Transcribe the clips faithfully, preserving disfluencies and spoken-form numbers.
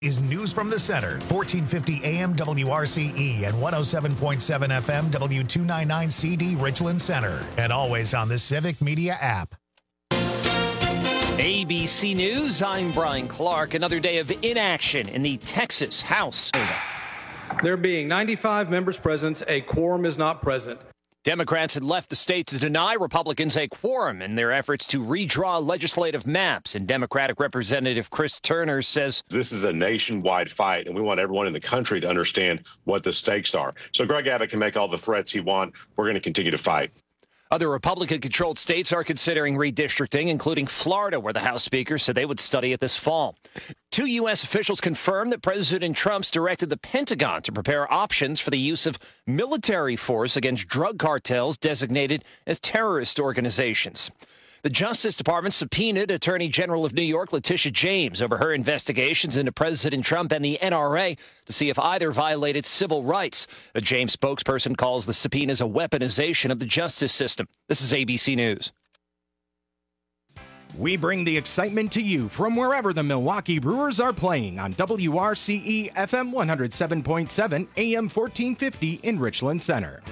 Is News from the Center, fourteen fifty A M W R C E and one oh seven point seven F M W two ninety-nine C D Richland Center. And always on the Civic Media app. A B C News, I'm Brian Clark. Another day of inaction in the Texas House. There being ninety-five members present, a quorum is not present. Democrats had left the state to deny Republicans a quorum in their efforts to redraw legislative maps. And Democratic Representative Chris Turner says this is a nationwide fight, and we want everyone in the country to understand what the stakes are. So Greg Abbott can make all the threats he wants. We're going to continue to fight. Other Republican-controlled states are considering redistricting, including Florida, where the House Speaker said they would study it this fall. Two U S officials confirmed that President Trump's directed the Pentagon to prepare options for the use of military force against drug cartels designated as terrorist organizations. The Justice Department subpoenaed Attorney General of New York Letitia James over her investigations into President Trump and the N R A to see if either violated civil rights. A James spokesperson calls the subpoenas a weaponization of the justice system. This is A B C News. We bring the excitement to you from wherever the Milwaukee Brewers are playing on W R C E F M one oh seven point seven A M fourteen fifty in Richland Center.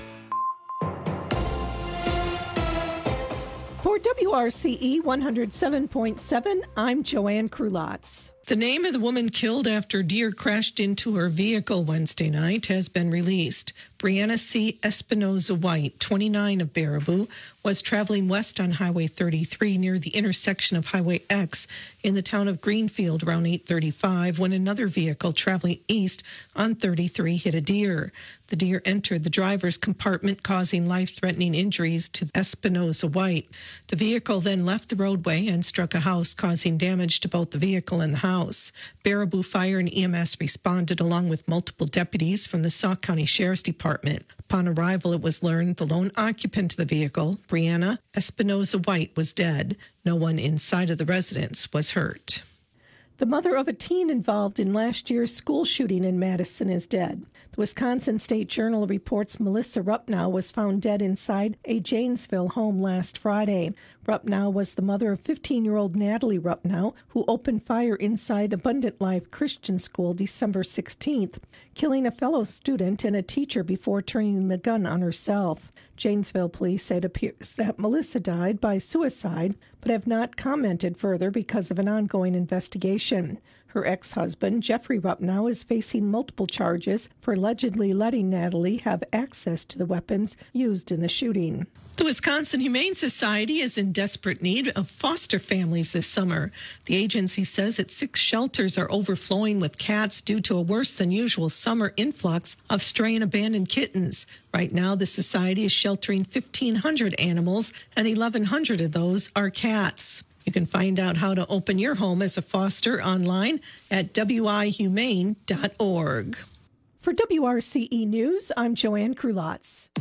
For W R C E one oh seven point seven, I'm Joanne Krulotz. The name of the woman killed after deer crashed into her vehicle Wednesday night has been released. Brianna C. Espinoza White, twenty-nine, of Baraboo, was traveling west on Highway thirty-three near the intersection of Highway X in the town of Greenfield around eight thirty-five when another vehicle traveling east on thirty-three hit a deer. The deer entered the driver's compartment, causing life-threatening injuries to Espinoza White. The vehicle then left the roadway and struck a house, causing damage to both the vehicle and the house. Baraboo Fire and E M S responded along with multiple deputies from the Sauk County Sheriff's Department. Upon arrival, it was learned the lone occupant of the vehicle, Brianna Espinoza White, was dead. No one inside of the residence was hurt. The mother of a teen involved in last year's school shooting in Madison is dead. The Wisconsin State Journal reports Melissa Rupnow was found dead inside a Janesville home last Friday. Rupnow was the mother of fifteen-year-old Natalie Rupnow, who opened fire inside Abundant Life Christian School December sixteenth, killing a fellow student and a teacher before turning the gun on herself. Janesville police say it appears that Melissa died by suicide, but have not commented further because of an ongoing investigation. Her ex-husband, Jeffrey Rupnow, is facing multiple charges for allegedly letting Natalie have access to the weapons used in the shooting. The Wisconsin Humane Society is in desperate need of foster families this summer. The agency says its six shelters are overflowing with cats due to a worse than usual summer influx of stray and abandoned kittens. Right now, the society is sheltering fifteen hundred animals, and eleven hundred of those are cats. You can find out how to open your home as a foster online at w i humane dot org. For W R C E News, I'm Joanne Krulotz.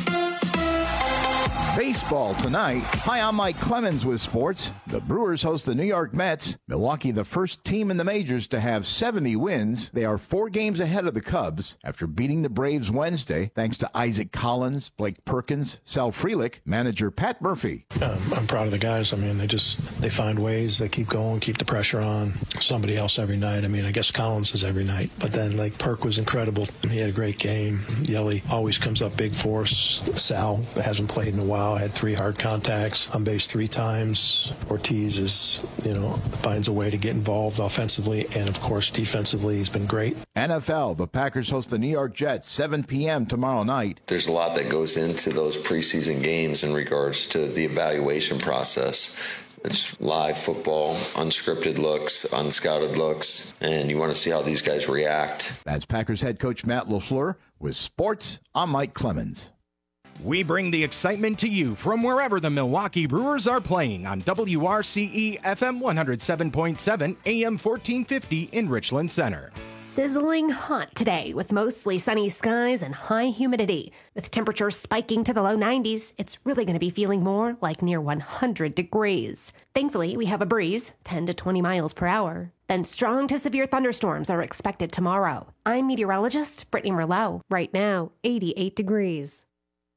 Baseball tonight. Hi, I'm Mike Clemens with sports. The Brewers host the New York Mets. Milwaukee, the first team in the majors to have seventy wins. They are four games ahead of the Cubs after beating the Braves Wednesday, thanks to Isaac Collins, Blake Perkins, Sal Frelick, manager Pat Murphy. Um, I'm proud of the guys. I mean, they just, they find ways. They keep going, keep the pressure on. Somebody else every night. I mean, I guess Collins is every night. But then, like, Perk was incredible. He had a great game. Yelly always comes up big for us. Sal hasn't played in a while. Had three hard contacts on base three times. Ortiz is, you know, finds a way to get involved offensively, and of course defensively he's been great. N F L, the Packers host the New York Jets, seven p.m. tomorrow night. There's a lot that goes into those preseason games in regards to the evaluation process. It's live football, unscripted looks, unscouted looks, and you want to see how these guys react. That's Packers head coach Matt LaFleur. With sports, I'm Mike Clemens. We bring the excitement to you from wherever the Milwaukee Brewers are playing on W R C E F M one oh seven point seven A M fourteen fifty in Richland Center. Sizzling hot today with mostly sunny skies and high humidity. With temperatures spiking to the low nineties, it's really going to be feeling more like near one hundred degrees. Thankfully, we have a breeze, ten to twenty miles per hour. Then strong to severe thunderstorms are expected tomorrow. I'm meteorologist Brittany Merlot. Right now, eighty-eight degrees.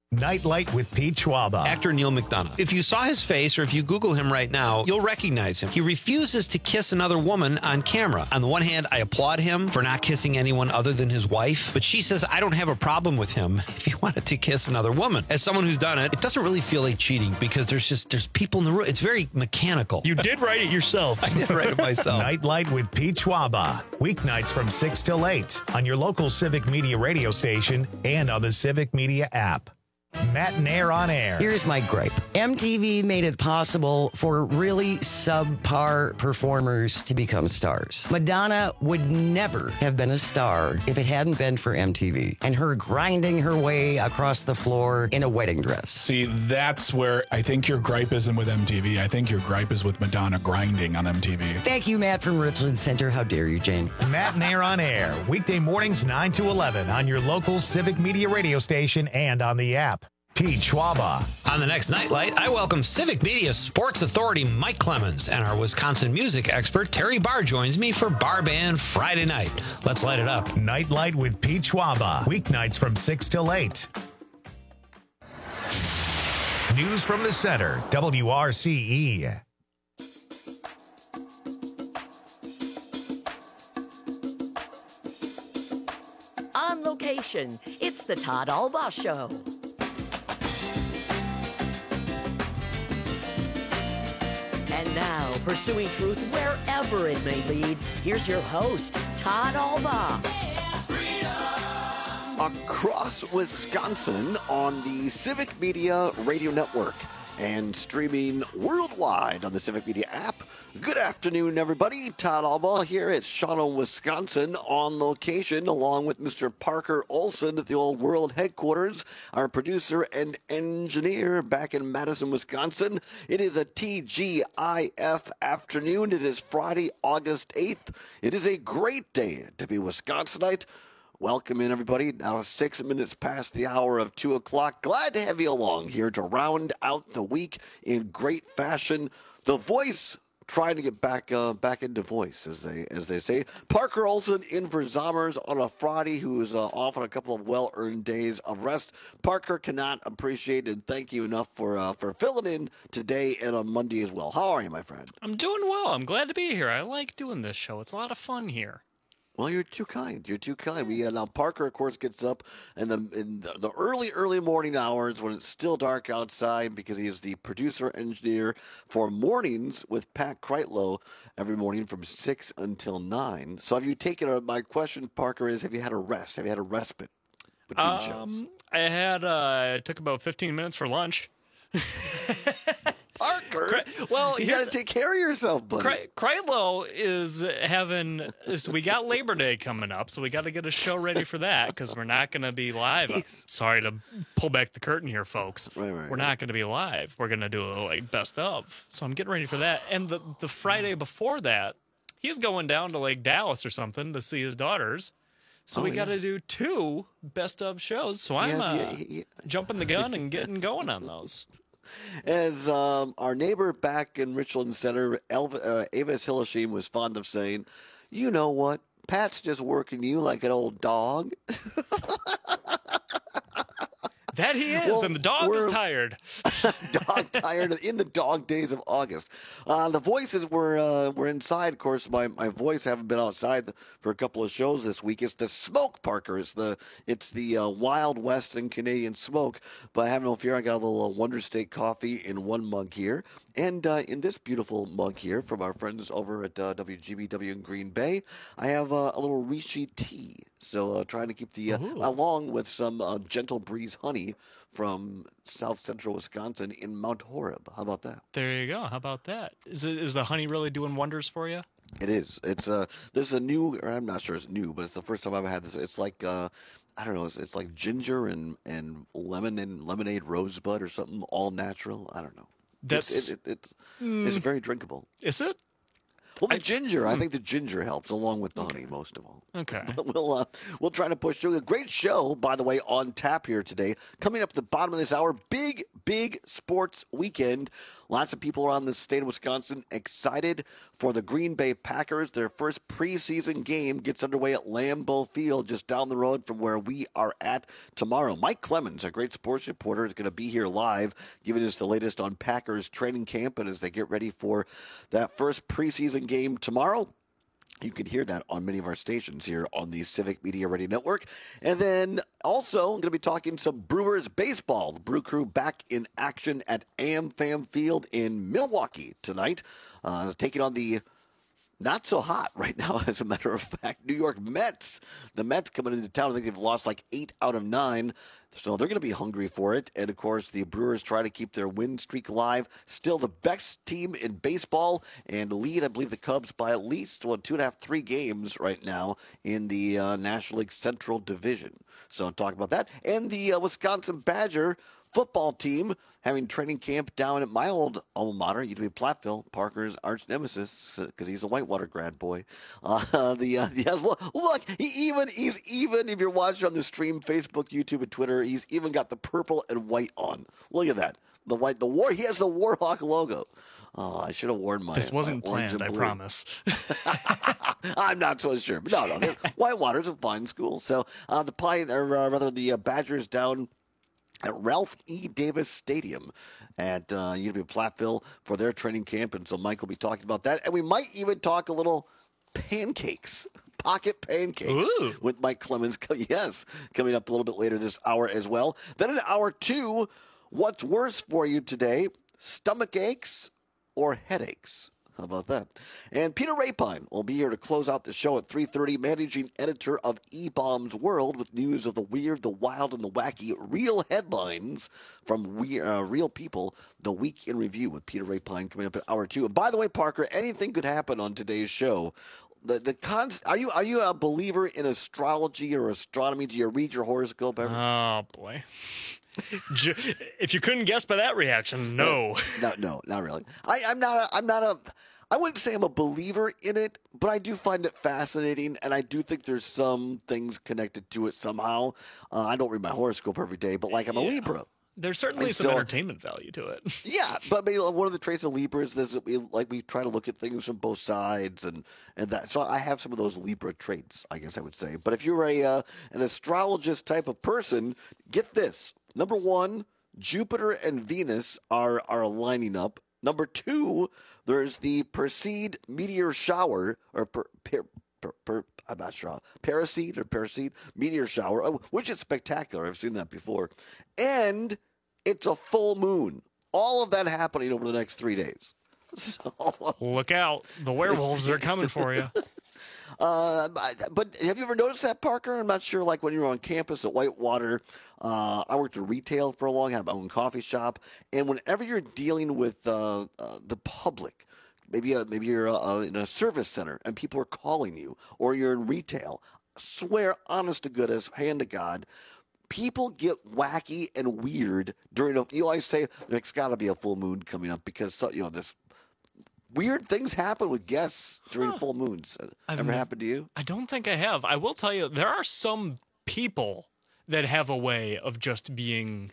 Nightlight with Pete Schwaba. Actor Neil McDonough. If you saw his face or if you Google him right now, you'll recognize him. He refuses to kiss another woman on camera. On the one hand, I applaud him for not kissing anyone other than his wife, but she says I don't have a problem with him if he wanted to kiss another woman. As someone who's done it, it doesn't really feel like cheating because there's just there's people in the room. It's very mechanical. You did write it yourself. I did write it myself. Nightlight with Pete Schwaba. Weeknights from six till eight on your local Civic Media radio station and on the Civic Media app. Matinaire on Air. Here's my gripe. M T V made it possible for really subpar performers to become stars. Madonna would never have been a star if it hadn't been for M T V and her grinding her way across the floor in a wedding dress. See, that's where I think your gripe isn't with M T V. I think your gripe is with Madonna grinding on M T V. Thank you, Matt from Richland Center. How dare you, Jane? Matinaire on Air. Weekday mornings nine to eleven on your local Civic Media radio station and on the app. Pete Schwaba. On the next Nightlight, I welcome Civic Media Sports Authority Mike Clemens, and our Wisconsin music expert Terry Barr joins me for Bar Band Friday night. Let's light it up. Nightlight with Pete Schwaba. Weeknights from six till eight. News from the center, W R C E. On location, it's the Todd Alba Show. And now, pursuing truth wherever it may lead, here's your host, Todd Alba. Across Wisconsin on the Civic Media Radio Network and streaming worldwide on the Civic Media app. Good afternoon, everybody. Todd Alba here at Shawano, Wisconsin, on location, along with Mister Parker Olson at the Old World headquarters, our producer and engineer back in Madison, Wisconsin. It is a T G I F afternoon. It is Friday, August eighth. It is a great day to be Wisconsinite. Welcome in, everybody. Now six minutes past the hour of two o'clock. Glad to have you along here to round out the week in great fashion. The Voice trying to get back uh, back into voice, as they as they say. Parker Olson in for Zommers on a Friday, who is uh, off on a couple of well-earned days of rest. Parker cannot appreciate and thank you enough for uh, for filling in today and on Monday as well. How are you, my friend? I'm doing well. I'm glad to be here. I like doing this show. It's a lot of fun here. Well, you're too kind. You're too kind. We uh, now Parker, of course, gets up in the in the, the early, early morning hours when it's still dark outside because he is the producer engineer for Mornings with Pat Kreitlow every morning from six until nine. So have you taken a, my question, Parker, is have you had a rest? Have you had a respite between um, shows? I had, uh, it took about fifteen minutes for lunch. Parker, well, you got to take care of yourself, buddy. Kreitlow is having. So we got Labor Day coming up, so we got to get a show ready for that because we're not going to be live. Sorry to pull back the curtain here, folks. Right, right, we're not going to be live. We're going to do a like best of. So I'm getting ready for that. And the the Friday before that, he's going down to like Dallas or something to see his daughters. So oh, we yeah. got to do two best of shows. So I'm yeah, uh, yeah, yeah. jumping the gun and getting going on those. As um, our neighbor back in Richland Center, Elva, uh, Avis Hilleshim, was fond of saying, you know what? Pat's just working you like an old dog. That he is, well, and the dog is tired. Dog tired in the dog days of August. Uh, the voices were uh, were inside. Of course, my, my voice haven't been outside for a couple of shows this week. It's the smoke, Parker. It's the it's the uh, Wild Western Canadian smoke. But have no fear, I got a little uh, Wonder State coffee in one mug here. And uh, in this beautiful mug here from our friends over at uh, W G B W in Green Bay, I have uh, a little Rishi tea. So uh, trying to keep the, uh, along with some uh, Gentle Breeze honey from South Central Wisconsin in Mount Horeb. How about that? There you go. How about that? Is it, is the honey really doing wonders for you? It is. It's uh, this is a new, or I'm not sure it's new, but it's the first time I've had this. It's like, uh, I don't know, it's, it's like ginger and, and lemon and lemonade rosebud or something, all natural. I don't know. That's it's, it, it, it's, mm, it's very drinkable. Is it? Well, the I, ginger, I think the ginger helps along with the honey most of all. Okay. But we'll, uh, we'll try to push through. A great show, by the way, on tap here today. Coming up at the bottom of this hour, big, big sports weekend. Lots of people around the state of Wisconsin excited for the Green Bay Packers. Their first preseason game gets underway at Lambeau Field, just down the road from where we are at tomorrow. Mike Clemens, a great sports reporter, is going to be here live, giving us the latest on Packers training camp and as they get ready for that first preseason game tomorrow. You can hear that on many of our stations here on the Civic Media Radio Network. And then also, I'm going to be talking some Brewers baseball. The Brew Crew back in action at AmFam Field in Milwaukee tonight, uh, taking on the not so hot right now, as a matter of fact, New York Mets. The Mets coming into town, I think they've lost like eight out of nine. So they're going to be hungry for it. And, of course, the Brewers try to keep their win streak alive. Still the best team in baseball and lead, I believe, the Cubs by at least, well, two and a half, three games right now in the uh, National League Central Division. So I'll talk about that. And the uh, Wisconsin Badger football team having training camp down at my old alma mater, U W Platteville, Parker's arch nemesis, because he's a Whitewater grad boy. Uh, the uh, yeah, look, look, he even he's even if you're watching on the stream, Facebook, YouTube, and Twitter, he's even got the purple and white on. Look at that, the white, the war. He has the Warhawk logo. Oh, I should have worn my. This wasn't my orange planned, I and blue. promise. I'm not so sure, but no, no, Whitewater's a fine school. So uh, the Pine, or uh, rather, the uh, Badgers down at Ralph E. Davis Stadium at uh, U W Platteville for their training camp. And so Mike will be talking about that. And we might even talk a little pancakes, pocket pancakes Ooh. with Mike Clemens. Yes, coming up a little bit later this hour as well. Then in hour two, what's worse for you today, stomach aches or headaches? How about that? And Peter Rapine will be here to close out the show at three thirty, managing editor of E-Bombs World, with news of the weird, the wild, and the wacky, real headlines from we, uh, real people. The Week in Review with Peter Rapine coming up at hour two. And by the way, Parker, anything could happen on today's show. The the cons- are you are you a believer in astrology or astronomy? Do you read your horoscope ever? Oh boy. If you couldn't guess by that reaction, no. No, no, not really. I, I'm not a, I'm not a, I wouldn't say I'm a believer in it, but I do find it fascinating, and I do think there's some things connected to it somehow. Uh, I don't read my horoscope every day, but like I'm a Yeah. Libra. There's certainly And some so- entertainment value to it. Yeah, but maybe one of the traits of Libra is this, that we, like we try to look at things from both sides, and, and that. So I have some of those Libra traits, I guess I would say. But if you're a uh, an astrologist type of person, get this. Number one, Jupiter and Venus are are lining up. Number two, there's the Perseid meteor shower, or per, per, per, per, I'm not sure, Perseid or Perseid meteor shower, oh, which is spectacular. I've seen that before. And it's a full moon. All of that happening over the next three days. So, Look out. The werewolves are coming for you. Uh, but have you ever noticed that, Parker? I'm not sure. Like when you were on campus at Whitewater, uh, I worked in retail for a long time, had my own coffee shop, and whenever you're dealing with uh, uh, the public, maybe uh, maybe you're uh, in a service center and people are calling you, or you're in retail, I swear, honest to goodness, hand to God, people get wacky and weird during a. You always say there's got to be a full moon coming up because you know this. Weird things happen with guests during Huh. full moons. I've Ever n- happened to you? I don't think I have. I will tell you, there are some people that have a way of just being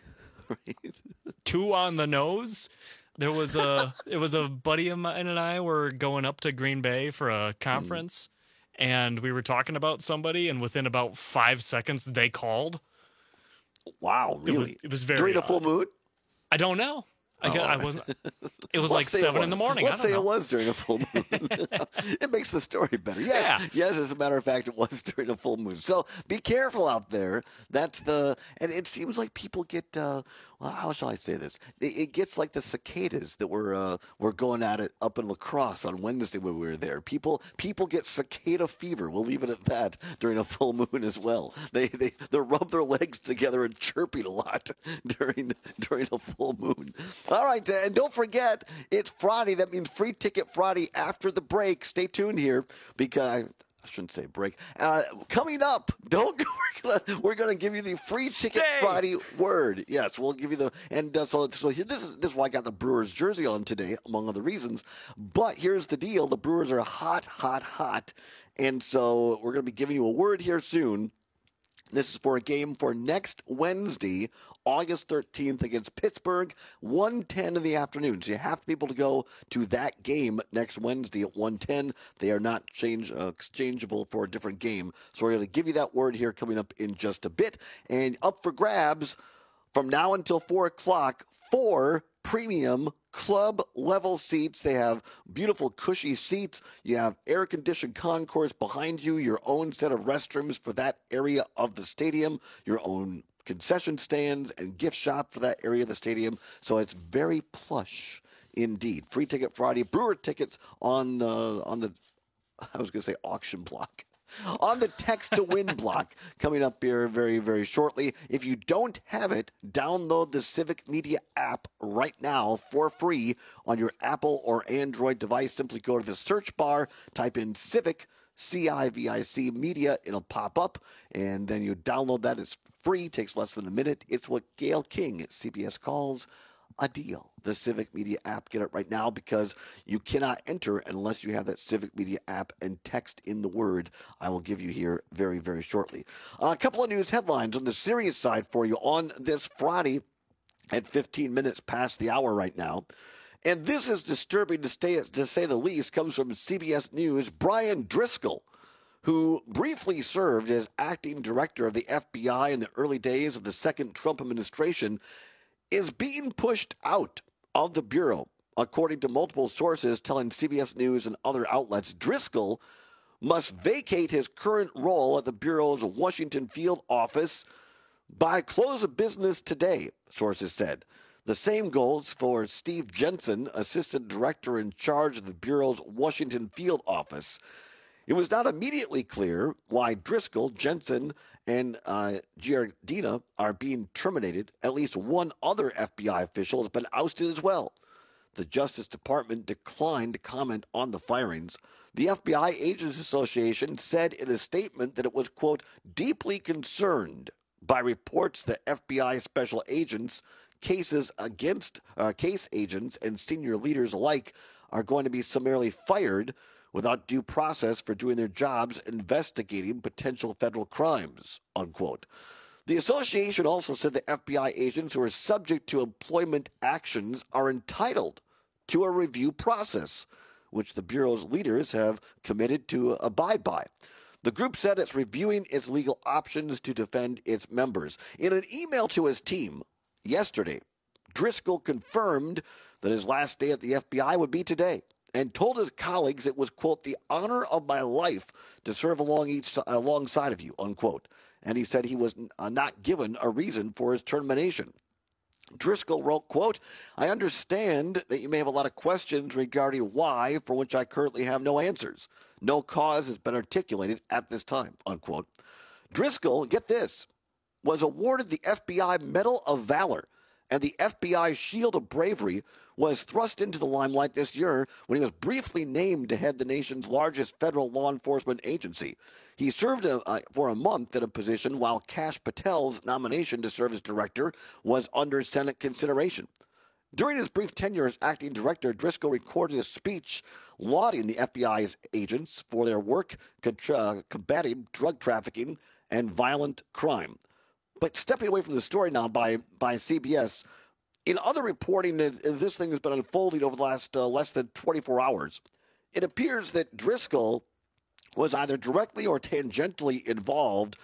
too on the nose. There was a, it was a buddy of mine and I were going up to Green Bay for a conference, and we were talking about somebody, and within about five seconds, they called. Wow, It was, really? it was very During a odd. full moon? I don't know. I, gu- Oh, I all right. wasn't. It was Let's like say it seven in the was. morning. Let's I don't say know. it was during a full moon. It makes the story better. Yes, Yeah. yes. As a matter of fact, it was during a full moon. So be careful out there. That's the. And it seems like people get. Uh, well, how shall I say this? It, it gets like the cicadas that were uh, were going at it up in La Crosse on Wednesday when we were there. People people get cicada fever. We'll leave it at that during a full moon as well. They they they rub their legs together and chirping a lot during during a full moon. All right, and don't forget it's Friday. That means Free Ticket Friday after the break. Stay tuned here because. I shouldn't say break. Uh, coming up, don't we're gonna we're gonna give you the Free Ticket Stay. Friday word. Yes, we'll give you the and uh, so so here, this is this is why I got the Brewers jersey on today, among other reasons. But here's the deal: the Brewers are hot, hot, hot, and so we're gonna be giving you a word here soon. This is for a game for next Wednesday, August thirteenth against Pittsburgh, one ten in the afternoon. So you have to be able to go to that game next Wednesday at one ten. They are not change, uh, exchangeable for a different game. So we're going to give you that word here coming up in just a bit. And up for grabs from now until four o'clock, four premium club level seats. They have beautiful cushy seats. You have air conditioned concourse behind you, your own set of restrooms for that area of the stadium, your own concession stands and gift shop for that area of the stadium. So it's very plush indeed. Free Ticket Friday, Brewer tickets on uh, on the I was going to say auction block. On the text to win block coming up here very, very shortly. If you don't have it, download the Civic Media app right now for free on your Apple or Android device. Simply go to the search bar, type in Civic, C I V I C Media. It'll pop up, and then you download that. It's free, takes less than a minute. It's what Gail King at C B S calls a deal. The Civic Media app. Get it right now because you cannot enter unless you have that Civic Media app and text in the word I will give you here very, very shortly. Uh, a couple of news headlines on the serious side for you on this Friday at fifteen minutes past the hour right now. And this is disturbing to, stay, to say the least. Comes from C B S News. Brian Driscoll, who briefly served as acting director of the F B I in the early days of the second Trump administration, is being pushed out of the Bureau, according to multiple sources telling C B S News and other outlets. Driscoll must vacate his current role at the Bureau's Washington field office by close of business today, sources said. The same goes for Steve Jensen, assistant director in charge of the Bureau's Washington field office. It was not immediately clear why Driscoll, Jensen, and uh, Giardina are being terminated. At least one other F B I official has been ousted as well. The Justice Department declined to comment on the firings. The F B I Agents Association said in a statement that it was, quote, deeply concerned by reports that F B I special agents, cases against uh, case agents, and senior leaders alike are going to be summarily fired without due process for doing their jobs investigating potential federal crimes, unquote. The association also said that F B I agents who are subject to employment actions are entitled to a review process, which the Bureau's leaders have committed to abide by. The group said it's reviewing its legal options to defend its members. In an email to his team yesterday, Driscoll confirmed that his last day at the F B I would be today, and told his colleagues it was, quote, the honor of my life to serve along each, alongside of you, unquote. And he said he was uh, not given a reason for his termination. Driscoll wrote, quote, I understand that you may have a lot of questions regarding why, for which I currently have no answers. No cause has been articulated at this time, unquote. Driscoll, get this, was awarded the F B I Medal of Valor, and the F B I Shield of Bravery was thrust into the limelight this year when he was briefly named to head the nation's largest federal law enforcement agency. He served a, uh, for a month in a position while Kash Patel's nomination to serve as director was under Senate consideration. During his brief tenure as acting director, Driscoll recorded a speech lauding the F B I's agents for their work contra- combating drug trafficking and violent crime. But stepping away from the story now by, by C B S, in other reporting, as this thing has been unfolding over the last uh, less than twenty-four hours, it appears that Driscoll was either directly or tangentially involved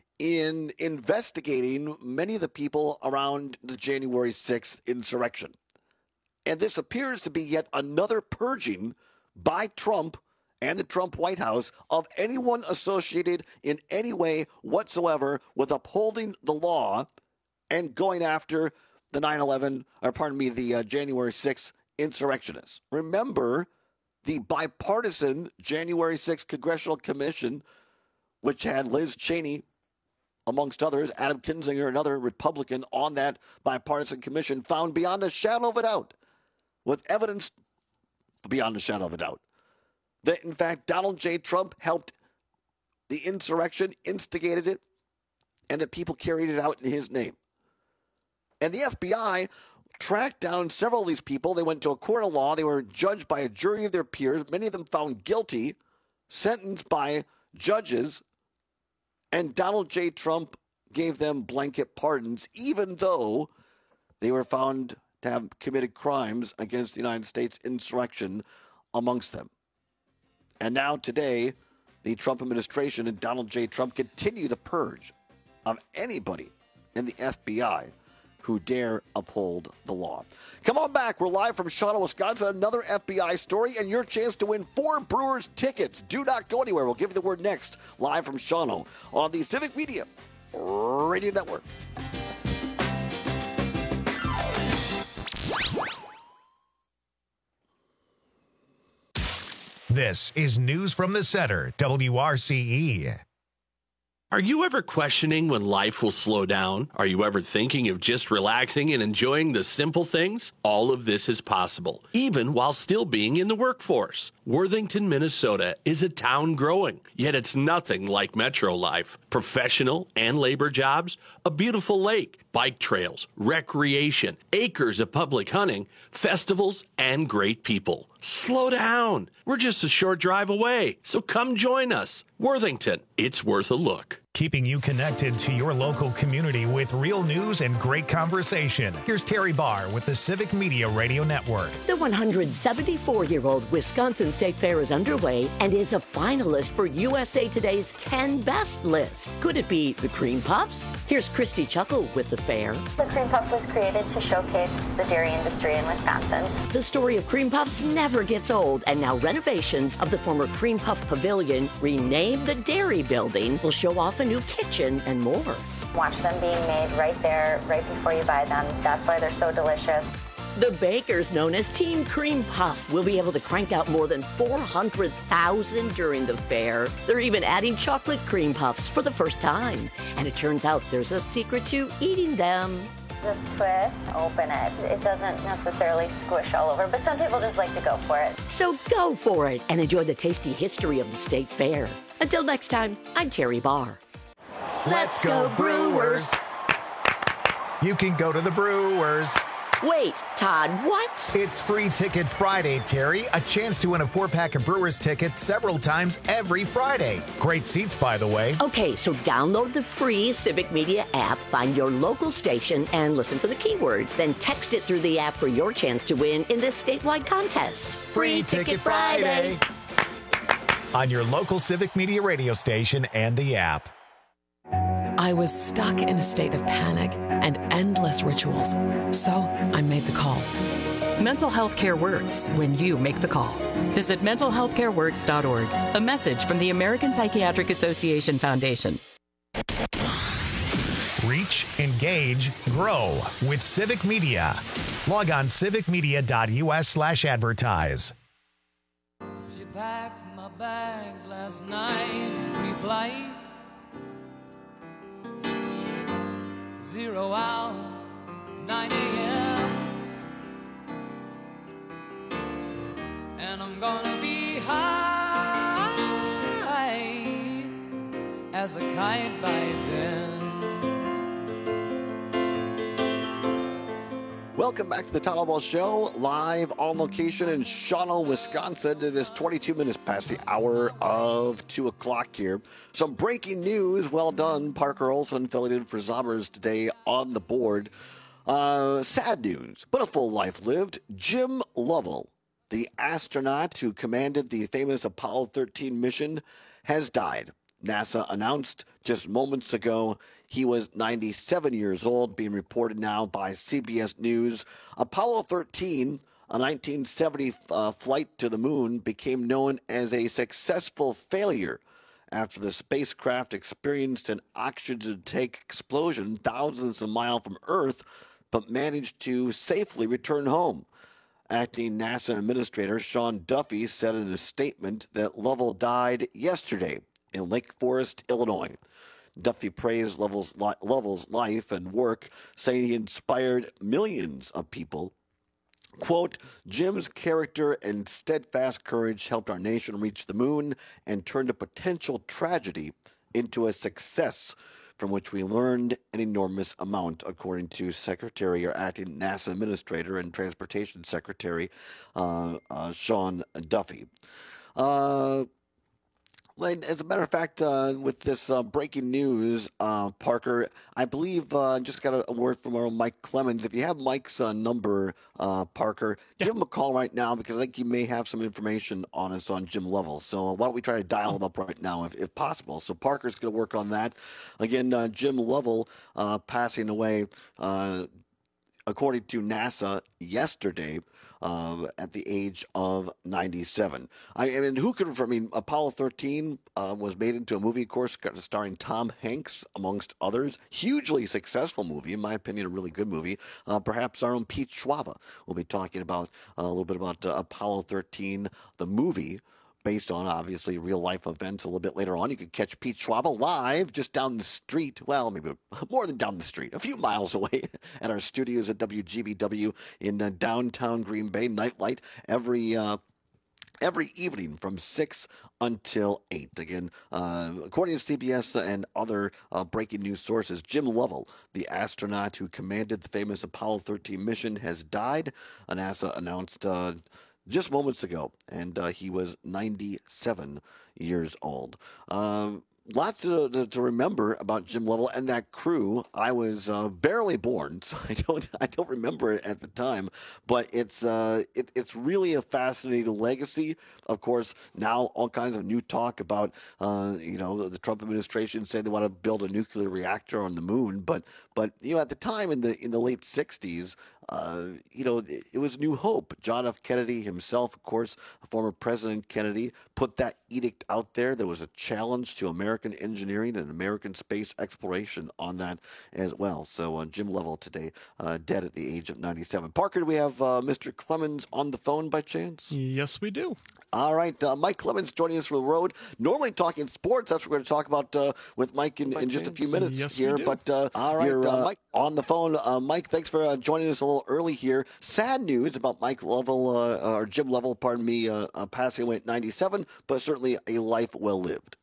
in investigating many of the people around the January sixth insurrection. And this appears to be yet another purging by Trump and the Trump White House of anyone associated in any way whatsoever with upholding the law and going after the nine eleven, or pardon me, the uh, January sixth insurrectionists. Remember the bipartisan January sixth Congressional Commission, which had Liz Cheney, amongst others, Adam Kinzinger, another Republican on that bipartisan commission, found beyond a shadow of a doubt, with evidence beyond a shadow of a doubt, that in fact Donald J. Trump helped the insurrection, instigated it, and that people carried it out in his name. And the F B I tracked down several of these people. They went to a court of law. They were judged by a jury of their peers, many of them found guilty, sentenced by judges, and Donald J. Trump gave them blanket pardons, even though they were found to have committed crimes against the United States, insurrection amongst them. And now today, the Trump administration and Donald J. Trump continue the purge of anybody in the F B I who dare uphold the law. Come on back. We're live from Shawano, Wisconsin. Another F B I story and your chance to win four Brewers tickets. Do not go anywhere. We'll give you the word next, live from Shawano on the Civic Media Radio Network. This is News from the Center, W R C E. Are you ever questioning when life will slow down? Are you ever thinking of just relaxing and enjoying the simple things? All of this is possible, even while still being in the workforce. Worthington, Minnesota is a town growing, yet it's nothing like metro life. Professional and labor jobs, a beautiful lake, bike trails, recreation, acres of public hunting, festivals, and great people. Slow down. We're just a short drive away, so come join us. Worthington, it's worth a look. Keeping you connected to your local community with real news and great conversation. Here's Terry Barr with the Civic Media Radio Network. The one hundred seventy-four-year-old Wisconsin State Fair is underway and is a finalist for U S A Today's ten Best list. Could it be the Cream Puffs? Here's Christy Chuckle with the fair. The Cream Puff was created to showcase the dairy industry in Wisconsin. The story of Cream Puffs never gets old, and now renovations of the former Cream Puff Pavilion, renamed the Dairy Building, will show off a new kitchen and more. Watch them being made right there, right before you buy them. That's why they're so delicious. The bakers, known as Team Cream Puff, will be able to crank out more than four hundred thousand during the fair. They're even adding chocolate cream puffs for the first time. And it turns out there's a secret to eating them. Just twist, open it. It doesn't necessarily squish all over, but some people just like to go for it. So go for it and enjoy the tasty history of the State Fair. Until next time, I'm Terry Barr. Let's go Brewers! You can go to the Brewers. Wait, Todd, what? It's Free Ticket Friday, Terry. A chance to win a four-pack of Brewers tickets several times every Friday. Great seats, by the way. Okay, so download the free Civic Media app, find your local station, and listen for the keyword. Then text it through the app for your chance to win in this statewide contest. Free, Free Ticket, Ticket Friday. Friday! On your local Civic Media radio station and the app. I was stuck in a state of panic and endless rituals, so I made the call. Mental health care works when you make the call. Visit mental health care works dot org. A message from the American Psychiatric Association Foundation. Reach, engage, grow with Civic Media. Log on civic media dot u s slash advertise. She packed my bags last night, pre-flight. Zero hour, nine a.m. And I'm gonna be high as a kite by then. Welcome back to the Todd Ball Show, live on location in Shawano, Wisconsin. It is twenty-two minutes past the hour of two o'clock here. Some breaking news. Well done, Parker Olson, filling in for Zommers today on the board. Uh, sad news, but a full life lived. Jim Lovell, the astronaut who commanded the famous Apollo thirteen mission, has died. NASA announced just moments ago he was ninety-seven years old, being reported now by C B S News. Apollo thirteen, a nineteen seventy uh, flight to the moon, became known as a successful failure after the spacecraft experienced an oxygen tank explosion thousands of miles from Earth, but managed to safely return home. Acting NASA Administrator Sean Duffy said in a statement that Lovell died yesterday in Lake Forest, Illinois. Duffy praised Lovell's, li- Lovell's life and work, saying he inspired millions of people. Quote, Jim's character and steadfast courage helped our nation reach the moon and turned a potential tragedy into a success from which we learned an enormous amount, according to Secretary or Acting NASA Administrator and Transportation Secretary uh, uh, Sean Duffy. Uh... Well, and as a matter of fact, uh, with this uh, breaking news, uh, Parker, I believe uh, just got a, a word from our own Mike Clemens. If you have Mike's uh, number, uh, Parker, yeah. give him a call right now because I think you may have some information on us on Jim Lovell. So uh, why don't we try to dial him up right now if, if possible? So Parker's going to work on that. Again, uh, Jim Lovell uh, passing away, uh, according to NASA yesterday. Uh, at the age of ninety-seven. I, I mean, who could, I mean, Apollo thirteen uh, was made into a movie, of course, starring Tom Hanks, amongst others. Hugely successful movie, in my opinion, a really good movie. Uh, perhaps our own Pete Schwaba will be talking about uh, a little bit about uh, Apollo thirteen, the movie, based on, obviously, real-life events a little bit later on. You could catch Pete Schwaba live just down the street. Well, maybe more than down the street, a few miles away at our studios at W G B W in uh, downtown Green Bay, Nightlight, every uh, every evening from six until eight. Again, uh, according to C B S and other uh, breaking news sources, Jim Lovell, the astronaut who commanded the famous Apollo thirteen mission, has died. NASA announced uh, just moments ago, and uh, he was ninety-seven years old. Um, lots to, to, to remember about Jim Lovell and that crew. I was uh, barely born, so I don't I don't remember it at the time. But it's uh, it, it's really a fascinating legacy. Of course, now all kinds of new talk about uh, you know the Trump administration saying they want to build a nuclear reactor on the moon. But but you know at the time in the in the late sixties. Uh, you know, it, it was New Hope. John F. Kennedy himself, of course, former President Kennedy, put that edict out there. There was a challenge to American engineering and American space exploration on that as well. So uh, Jim Lovell today, uh, dead at the age of ninety-seven. Parker, do we have uh, Mister Clemens on the phone by chance? Yes, we do. All right. Uh, Mike Clemens joining us from the road. Normally talking sports. That's what we're going to talk about uh, with Mike in, in just a few minutes yes, here. We do. But uh, all right, you're, uh, Mike on the phone. Uh, Mike, thanks for uh, joining us a little early here. Sad news about Mike Lovell, uh, or Jim Lovell, pardon me, uh, uh, passing away at ninety-seven, but certainly a life well lived.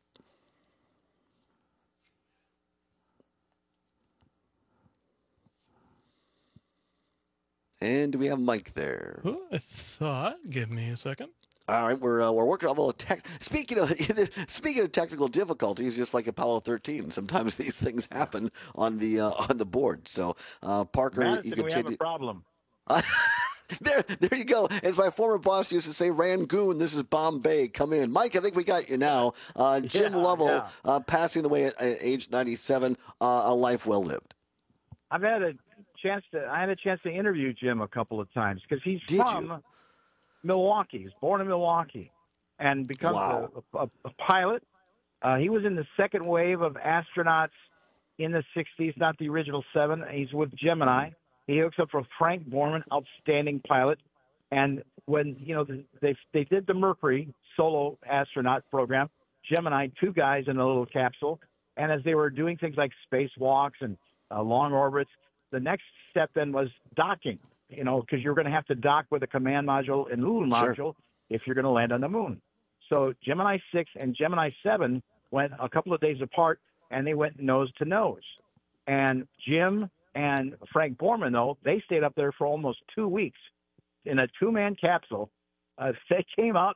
And do we have Mike there? Who I thought. Give me a second. All right, we're uh, we're working on a little tech. Speaking of speaking of technical difficulties, just like Apollo thirteen, sometimes these things happen on the uh, on the board. So, uh, Parker, Madison, you can we change have a it. problem. Uh, there, there you go. As my former boss used to say, Rangoon, this is Bombay. Come in, Mike. I think we got you now. Uh, Jim Yeah, Lovell yeah. Uh, passing away at, at age ninety-seven. Uh, a life well lived. I've had a chance to. I had a chance to interview Jim a couple of times because he's Did from you? Milwaukee. He's born in Milwaukee, and becomes Wow. a, a, a pilot. Uh, he was in the second wave of astronauts in the sixties, not the original seven. He's with Gemini. He hooks up for Frank Borman, outstanding pilot. And when you know they they did the Mercury solo astronaut program, Gemini, two guys in a little capsule, and as they were doing things like spacewalks and uh, long orbits, the next step then was docking. You know, because you're going to have to dock with a command module and Lulu Sure. module if you're going to land on the moon. So Gemini six and Gemini seven went a couple of days apart, and they went nose to nose. And Jim and Frank Borman, though, they stayed up there for almost two weeks in a two-man capsule. Uh, they came out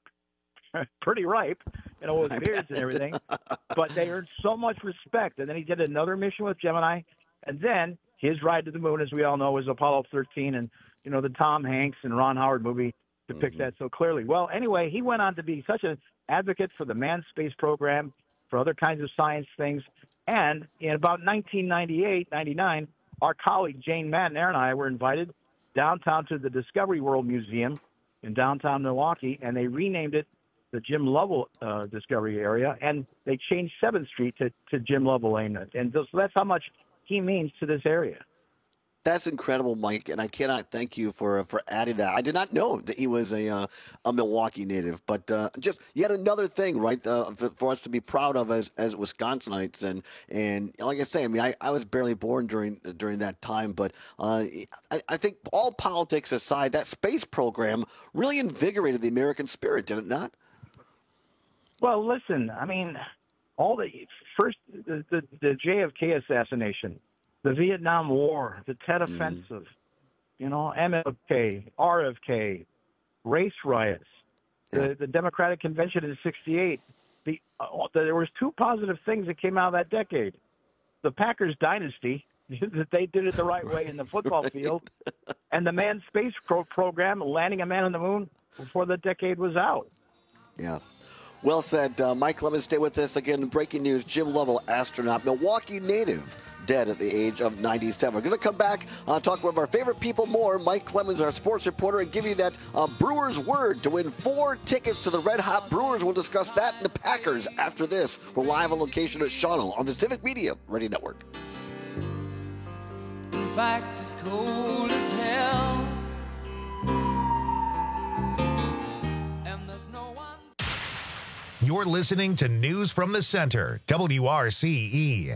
pretty ripe, you know, with beards and everything. But they earned so much respect. And then he did another mission with Gemini, and then his ride to the moon, as we all know, was Apollo thirteen, and, you know, the Tom Hanks and Ron Howard movie depicts that so clearly. Well, anyway, he went on to be such an advocate for the manned space program, for other kinds of science things. And in about nineteen ninety-eight, ninety-nine, our colleague Jane Madden and I were invited downtown to the Discovery World Museum in downtown Milwaukee, and they renamed it the Jim Lovell uh, Discovery Area, and they changed seventh Street to, to Jim Lovell Lane. And so that's how much he means to this area. That's incredible, Mike, and I cannot thank you for for adding that. I did not know that he was a uh, a Milwaukee native, but uh, just yet another thing, right, uh, for us to be proud of as as Wisconsinites. And and like I say, I mean, I, I was barely born during during that time, but uh, I, I think all politics aside, that space program really invigorated the American spirit, did it not? Well, listen, I mean, all the first the the, the J F K assassination, the Vietnam War, the Tet Offensive, you know, M L K, R F K, race riots, the, the Democratic Convention in sixty-eight, the uh, there was two positive things that came out of that decade. The Packers dynasty, that they did it the right way in the football field, and the manned space pro- program, landing a man on the moon before the decade was out. Yeah. Well said. Uh, Mike Clemens, stay with us. Again, breaking news, Jim Lovell, astronaut, Milwaukee native, dead at the age of ninety-seven. We're going to come back, uh, talk about our favorite people more. Mike Clemens, our sports reporter, and give you that uh, Brewers word to win four tickets to the Red Hot Brewers. We'll discuss that and the Packers after this. We're live on location at Shawano on the Civic Media Radio Network. In fact, it's cold as hell. And there's no one. You're listening to News from the Center, W R C E.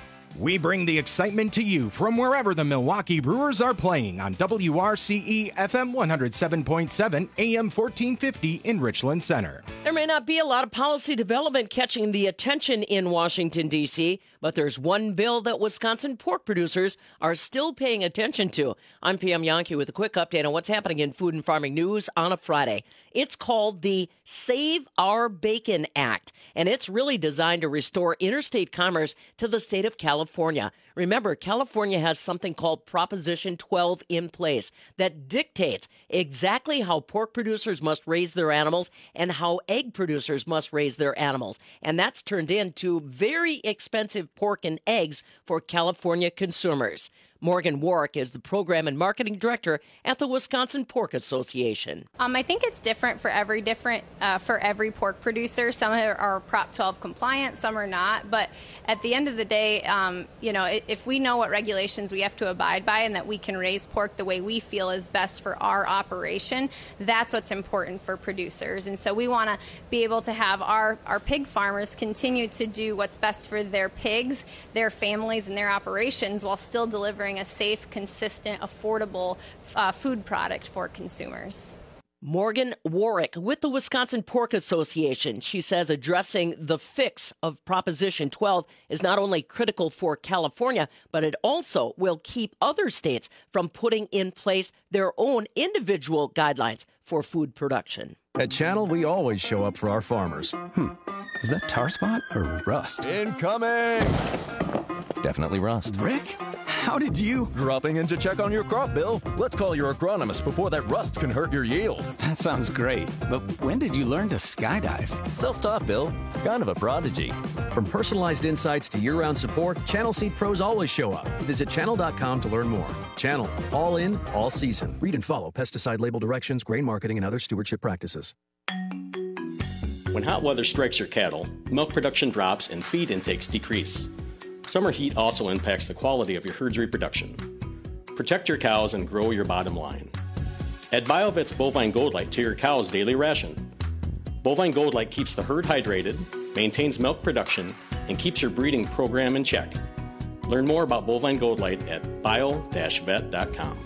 We bring the excitement to you from wherever the Milwaukee Brewers are playing on W R C E F M one oh seven point seven, A M fourteen fifty in Richland Center. There may not be a lot of policy development catching the attention in Washington, D C, but there's one bill that Wisconsin pork producers are still paying attention to. I'm P M Yankee with a quick update on what's happening in food and farming news on a Friday. It's called the Save Our Bacon Act, and it's really designed to restore interstate commerce to the state of California. Remember, California has something called Proposition twelve in place that dictates exactly how pork producers must raise their animals and how egg producers must raise their animals. And that's turned into very expensive pork and eggs for California consumers. Morgan Warwick is the program and marketing director at the Wisconsin Pork Association. Um, I think it's different for every different uh, for every pork producer. Some are, are Prop twelve compliant, some are not. But at the end of the day, um, you know, if we know what regulations we have to abide by and that we can raise pork the way we feel is best for our operation, that's what's important for producers. And so we want to be able to have our, our pig farmers continue to do what's best for their pigs, their families, and their operations while still delivering a safe, consistent, affordable uh, food product for consumers. Morgan Warwick with the Wisconsin Pork Association. She says addressing the fix of Proposition twelve is not only critical for California, but it also will keep other states from putting in place their own individual guidelines for food production. At Channel, we always show up for our farmers. Hmm, is that tar spot or rust? Incoming! Definitely rust. Rick, how did you? Dropping in to check on your crop, Bill. Let's call your agronomist before that rust can hurt your yield. That sounds great, but when did you learn to skydive? Self-taught, Bill. Kind of a prodigy. From personalized insights to year-round support, Channel Seed Pros always show up. Visit channel dot com to learn more. Channel, all in, all season. Read and follow pesticide label directions, grain marketing, and other stewardship practices. When hot weather strikes your cattle, milk production drops and feed intakes decrease. Summer heat also impacts the quality of your herd's reproduction. Protect your cows and grow your bottom line. Add BioVet's Bovine Gold Light to your cow's daily ration. Bovine Gold Light keeps the herd hydrated, maintains milk production, and keeps your breeding program in check. Learn more about Bovine Gold Light at bio dash vet dot com.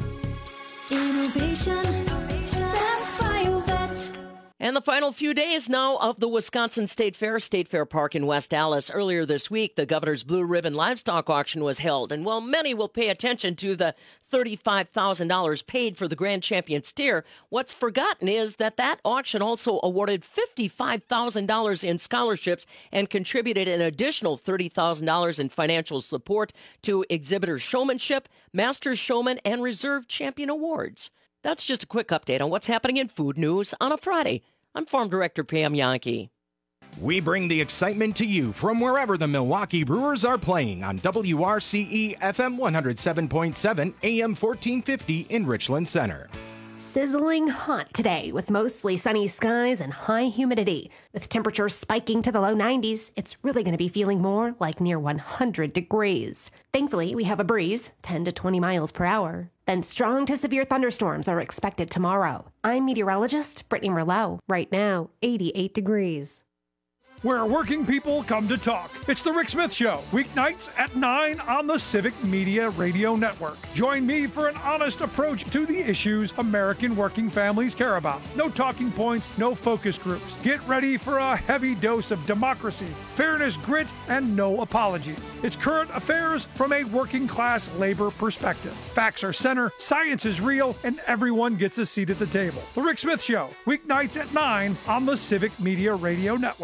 Innovation, that's BioVet. And the final few days now of the Wisconsin State Fair, State Fair Park in West Allis. Earlier this week, the Governor's Blue Ribbon Livestock Auction was held. And while many will pay attention to the thirty-five thousand dollars paid for the Grand Champion steer, what's forgotten is that that auction also awarded fifty-five thousand dollars in scholarships and contributed an additional thirty thousand dollars in financial support to exhibitor showmanship, master showman, and reserve champion awards. That's just a quick update on what's happening in food news on a Friday. I'm Farm Director Pam Yankee. We bring the excitement to you from wherever the Milwaukee Brewers are playing on W R C E F M one oh seven point seven, A M fourteen fifty in Richland Center. Sizzling hot today with mostly sunny skies and high humidity. With temperatures spiking to the low nineties, it's really going to be feeling more like near one hundred degrees. Thankfully, we have a breeze, ten to twenty miles per hour. Then strong to severe thunderstorms are expected tomorrow. I'm meteorologist Brittany Merlot. Right now, eighty-eight degrees. Where working people come to talk. It's The Rick Smith Show, weeknights at nine on the Civic Media Radio Network. Join me for an honest approach to the issues American working families care about. No talking points, no focus groups. Get ready for a heavy dose of democracy, fairness, grit, and no apologies. It's current affairs from a working class labor perspective. Facts are center, science is real, and everyone gets a seat at the table. The Rick Smith Show, weeknights at nine on the Civic Media Radio Network.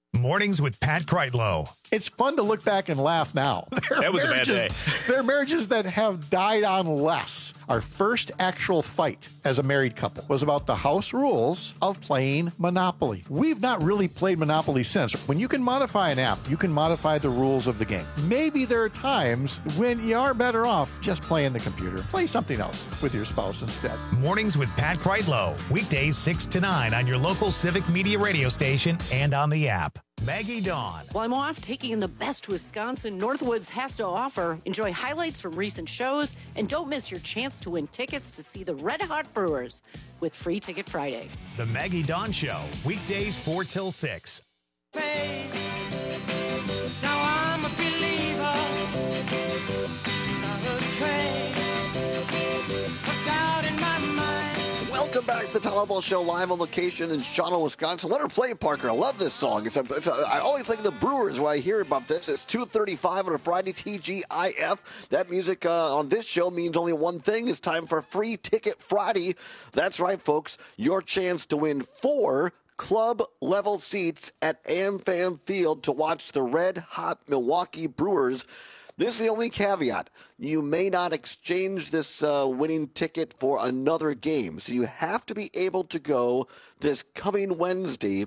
Mornings with Pat Kreitlow. It's fun to look back and laugh now. There That was a bad marriages- day. There are marriages that have died on less. Our first actual fight as a married couple was about the house rules of playing Monopoly. We've not really played Monopoly since. When you can modify an app, you can modify the rules of the game. Maybe there are times when you are better off just playing the computer. Play something else with your spouse instead. Mornings with Pat Kreitlow. Weekdays six to nine on your local Civic Media radio station and on the app. Maggie Dawn. While I'm off taking in the best Wisconsin Northwoods has to offer, enjoy highlights from recent shows, and don't miss your chance to win tickets to see the Red Hot Brewers with Free Ticket Friday. The Maggie Dawn Show. Weekdays four till six. Face. Now I'm a believer. Not a trace of doubt in my mind. Welcome back to the Tyler Ball Show, live on location in Shawano, Wisconsin. Let her play, Parker. I love this song. It's a, it's a, I always think of the Brewers when I hear about this. It's two thirty-five on a Friday, T G I F. That music uh, on this show means only one thing. It's time for Free Ticket Friday. That's right, folks. Your chance to win four club-level seats at AmFam Field to watch the red-hot Milwaukee Brewers. This is the only caveat. You may not exchange this uh, winning ticket for another game. So you have to be able to go this coming Wednesday,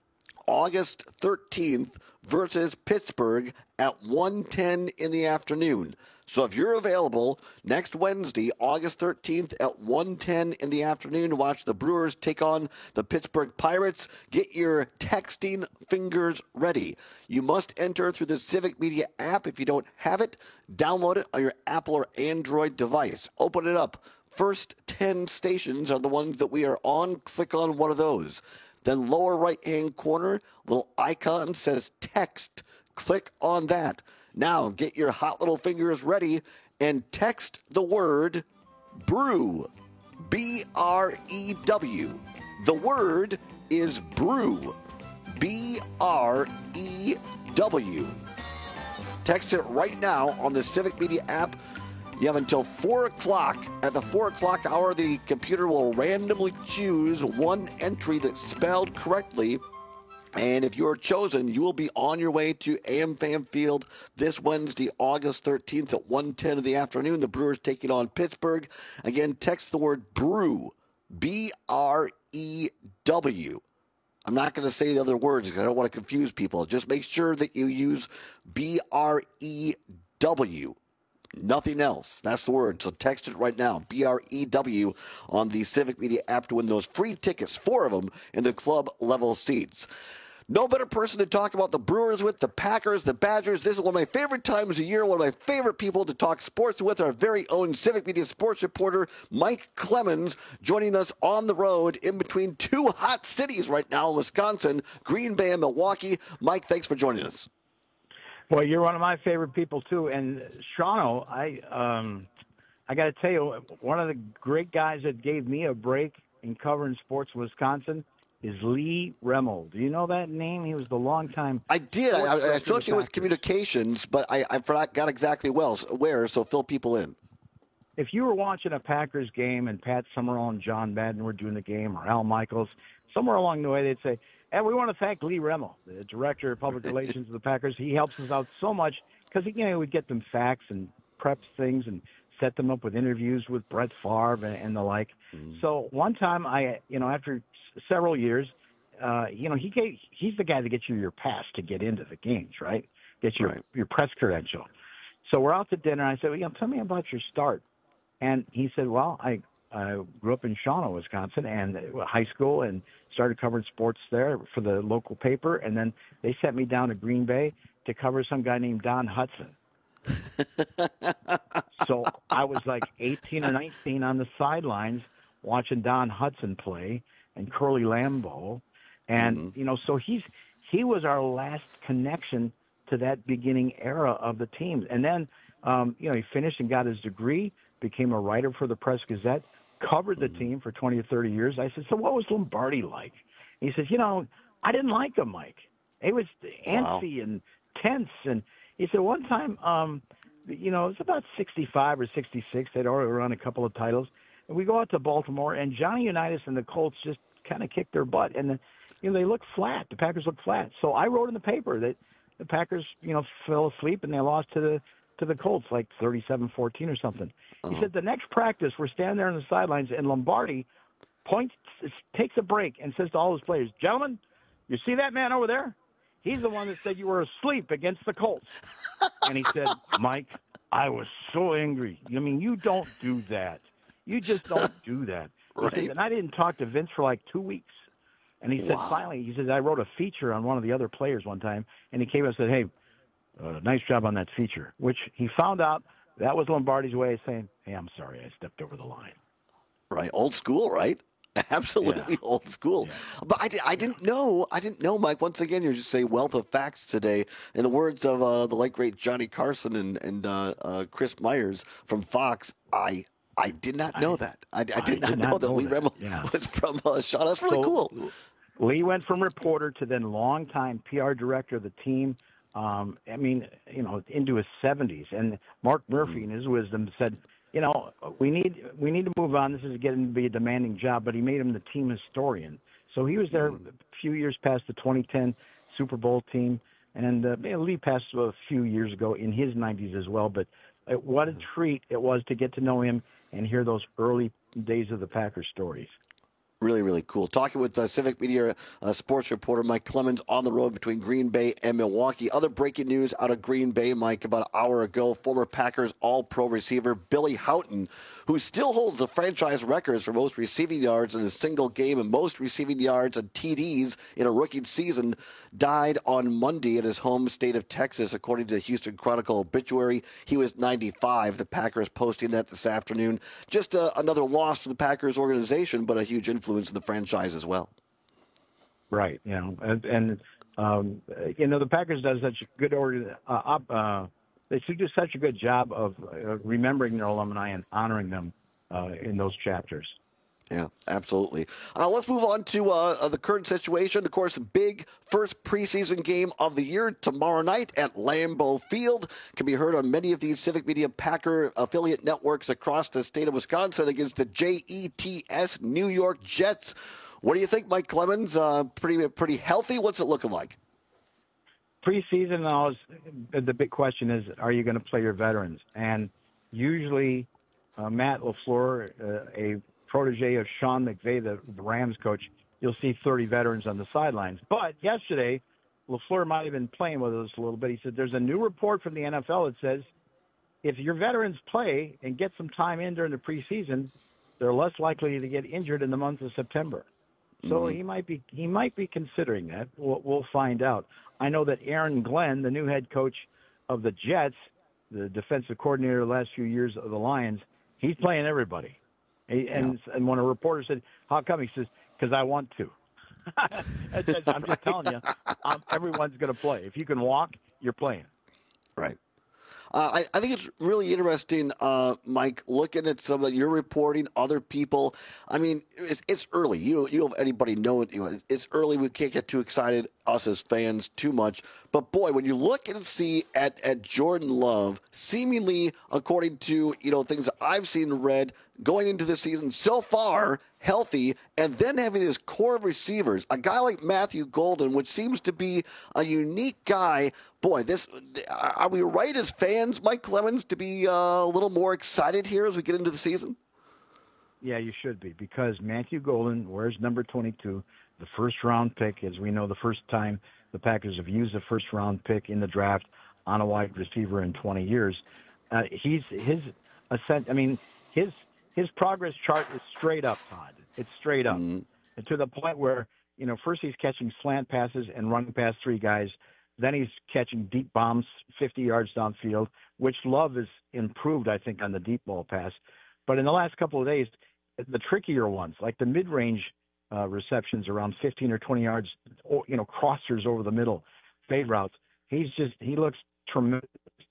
August thirteenth, versus Pittsburgh at one ten in the afternoon. So if you're available next Wednesday, August thirteenth at one ten in the afternoon to watch the Brewers take on the Pittsburgh Pirates, get your texting fingers ready. You must enter through the Civic Media app. If you don't have it, download it on your Apple or Android device. Open it up. First ten stations are the ones that we are on. Click on one of those. Then lower right-hand corner, little icon says text. Click on that. Now, get your hot little fingers ready and text the word brew, B R E W. The word is brew, B R E W. Text it right now on the Civic Media app. You have until four o'clock. At the four o'clock hour, the computer will randomly choose one entry that's spelled correctly. And if you're chosen, you will be on your way to AmFam Field this Wednesday, August thirteenth at one ten in the afternoon. The Brewers taking on Pittsburgh. Again, text the word brew, B R E W. I'm not going to say the other words because I don't want to confuse people. Just make sure that you use B R E W. Nothing else. That's the word. So text it right now, B R E W, on the Civic Media app to win those free tickets, four of them, in the club level seats. No better person to talk about the Brewers with, the Packers, the Badgers. This is one of my favorite times of year, one of my favorite people to talk sports with, our very own Civic Media sports reporter, Mike Clemens, joining us on the road in between two hot cities right now in Wisconsin, Green Bay and Milwaukee. Mike, thanks for joining us. Well, you're one of my favorite people, too. And, Shawano, I, um, I got to tell you, one of the great guys that gave me a break in covering sports in Wisconsin is Lee Remmel. Do you know that name? He was the longtime. I did. I, I associated with communications, but I, I forgot exactly well where, so fill people in. If you were watching a Packers game and Pat Summerall and John Madden were doing the game, or Al Michaels, somewhere along the way they'd say, hey, we want to thank Lee Remmel, the director of public relations of the Packers. He helps us out so much because you know, he would get them facts and preps things and set them up with interviews with Brett Favre and, and the like. Mm. So one time, I, you know, after several years, uh, you know, he gave, he's the guy that gets you your pass to get into the games, right? Gets your right. your press credential. So we're out to dinner. And I said, well, you know, tell me about your start. And he said, well, I, I grew up in Shawano, Wisconsin, and uh, high school, and started covering sports there for the local paper. And then they sent me down to Green Bay to cover some guy named Don Hudson. So I was like eighteen or nineteen on the sidelines watching Don Hudson play and Curly Lambeau. And, mm-hmm. you know, so he's he was our last connection to that beginning era of the team. And then, um, you know, he finished and got his degree, became a writer for the Press-Gazette, covered the mm-hmm. team for twenty or thirty years. I said, so what was Lombardi like? He says, you know, I didn't like him, Mike. He was antsy wow. and tense. And he said one time, um, you know, it was about sixty-five or sixty-six. They'd already run a couple of titles. And we go out to Baltimore, and Johnny Unitas and the Colts just kind of kicked their butt, and you know they look flat. The Packers look flat. So I wrote in the paper that the Packers, you know, fell asleep and they lost to the to the Colts like thirty-seven fourteen or something. Uh-huh. He said the next practice we're standing there on the sidelines and Lombardi points, takes a break and says to all his players, "Gentlemen, you see that man over there? He's the one that said you were asleep against the Colts." And he said, "Mike, I was so angry. I mean, you don't do that. You just don't do that." Right. He said, and I didn't talk to Vince for like two weeks. And he said, wow. finally, he says, I wrote a feature on one of the other players one time, and he came and said, "Hey, uh, nice job on that feature," which he found out that was Lombardi's way of saying, "Hey, I'm sorry, I stepped over the line." Right. Old school, right? Absolutely yeah. old school. Yeah. But I, I didn't know, I didn't know, Mike, once again, you're just a wealth of facts today. In the words of uh, the late, great Johnny Carson and, and uh, uh, Chris Myers from Fox, I I did not know I, that. I, I, did, I not did not know that Lee Remmel yeah. was from uh, Shaw. That's really so, cool. Lee went from reporter to then longtime P R director of the team. Um, I mean, you know, into his seventies. And Mark Murphy, mm. in his wisdom, said, you know, we need we need to move on. This is getting to be a demanding job. But he made him the team historian. So he was there mm. a few years past the twenty ten Super Bowl team. And uh, Lee passed a few years ago in his nineties as well. But uh, what a treat it was to get to know him and hear those early days of the Packers stories. Really, really cool. Talking with uh, Civic Media uh, sports reporter Mike Clemens on the road between Green Bay and Milwaukee. Other breaking news out of Green Bay, Mike, about an hour ago, former Packers All-Pro receiver Billy Houghton, who still holds the franchise records for most receiving yards in a single game and most receiving yards and T Ds in a rookie season, died on Monday in his home state of Texas, according to the Houston Chronicle obituary. He was ninety-five. The Packers posting that this afternoon. Just uh, another loss for the Packers organization, but a huge influence in the franchise as well. Right. You know, and, and um, you know, the Packers does such a good order. Uh, uh, they should do such a good job of uh, remembering their alumni and honoring them uh, in those chapters. Yeah, absolutely. Uh, let's move on to uh, the current situation. Of course, big first preseason game of the year tomorrow night at Lambeau Field. Can be heard on many of these Civic Media Packer affiliate networks across the state of Wisconsin against the J E T S New York Jets. What do you think, Mike Clemens? Uh, pretty, pretty healthy? What's it looking like? Preseason, always, the big question is, are you going to play your veterans? And usually, uh, Matt LaFleur, uh, a protege of Sean McVay, the, the Rams coach, you'll see thirty veterans on the sidelines. But yesterday, LaFleur might have been playing with us a little bit. He said there's a new report from the N F L that says if your veterans play and get some time in during the preseason, they're less likely to get injured in the month of September. So mm-hmm. he might be he might be considering that. We'll, we'll find out. I know that Aaron Glenn, the new head coach of the Jets, the defensive coordinator the last few years of the Lions, he's playing everybody. He, and, yeah. and when a reporter said, "How come?" he says, "Because I want to." I'm just telling you, um, everyone's going to play. If you can walk, you're playing. Right. Uh, I, I think it's really interesting, uh, Mike, looking at some of your reporting, other people. I mean, it's, it's early. You don't, you don't have anybody know it. You know, it's early. We can't get too excited, us as fans, too much. But, boy, when you look and see at, at Jordan Love, seemingly, according to, you know, things I've seen and read, going into the season so far healthy, and then having this core of receivers, a guy like Matthew Golden, which seems to be a unique guy. Boy, this are we right as fans, Mike Clemens, to be uh, a little more excited here as we get into the season? Yeah, you should be, because Matthew Golden wears number twenty-two, the first-round pick. As we know, the first time the Packers have used a first-round pick in the draft on a wide receiver in twenty years. Uh, he's his ascent. I mean, his his progress chart is straight up, Todd. It's straight up, mm-hmm. and to the point where, you know, first he's catching slant passes and running past three guys. Then he's catching deep bombs fifty yards downfield, which Love has improved, I think, on the deep ball pass. But in the last couple of days, the trickier ones, like the mid-range uh, receptions around fifteen or twenty yards, or, you know, crossers over the middle, fade routes, he's just, he looks tremendous.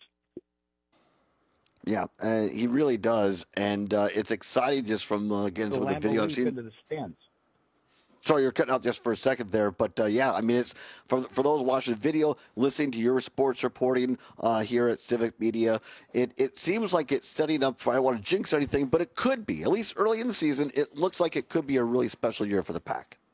Yeah, uh, he really does. And uh, it's exciting just from, uh, again, some of the video I've seen. Into the stands. Sorry, you're cutting out just for a second there, but uh, yeah, I mean, it's for for those watching the video, listening to your sports reporting uh, here at Civic Media. It it seems like it's setting up for, I don't want to jinx anything, but it could be, at least early in the season. It looks like it could be a really special year for the Pack.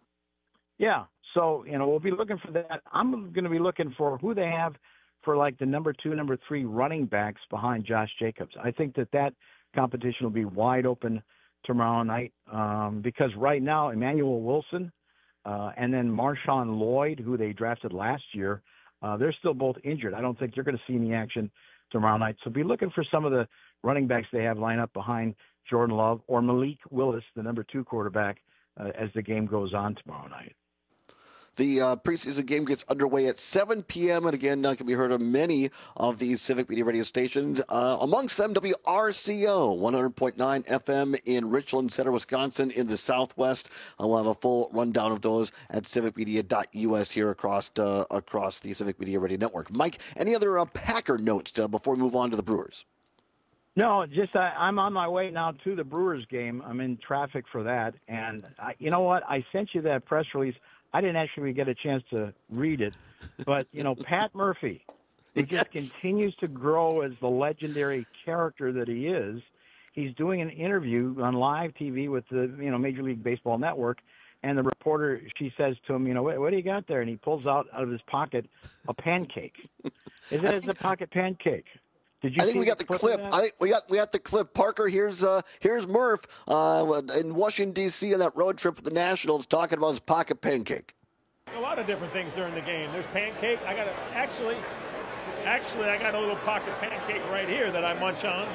Yeah. So, you know, we'll be looking for that. I'm going to be looking for who they have for, like, the number two, number three running backs behind Josh Jacobs. I think that that competition will be wide open tomorrow night um, because right now Emmanuel Wilson uh, and then Marshawn Lloyd, who they drafted last year, uh, they're still both injured. I don't think you're going to see any action tomorrow night. So be looking for some of the running backs they have lined up behind Jordan Love or Malik Willis, the number two quarterback, uh, as the game goes on tomorrow night. The uh, preseason game gets underway at seven p.m. and again, uh, can be heard on many of these Civic Media radio stations. Uh, amongst them, W R C O, one hundred point nine F M in Richland Center, Wisconsin, in the Southwest. Uh, we'll have a full rundown of those at civic media dot U S here across uh, across the Civic Media Radio Network. Mike, any other uh, Packer notes uh, before we move on to the Brewers? No, just I, I'm on my way now to the Brewers game. I'm in traffic for that. And I, you know what? I sent you that press release. I didn't actually get a chance to read it. But, you know, Pat Murphy, who yes. just continues to grow as the legendary character that he is, he's doing an interview on live T V with the, you know, Major League Baseball Network. And the reporter, she says to him, you know, what, what do you got there? And he pulls out, out of his pocket a pancake. Is it as a pocket pancake? Did you I think we got the clip. I think we got we got the clip. Parker, here's uh, here's Murph uh, in Washington D C on that road trip with the Nationals, talking about his pocket pancake. A lot of different things during the game. There's pancake. I got a, actually, actually, I got a little pocket pancake right here that I munch on.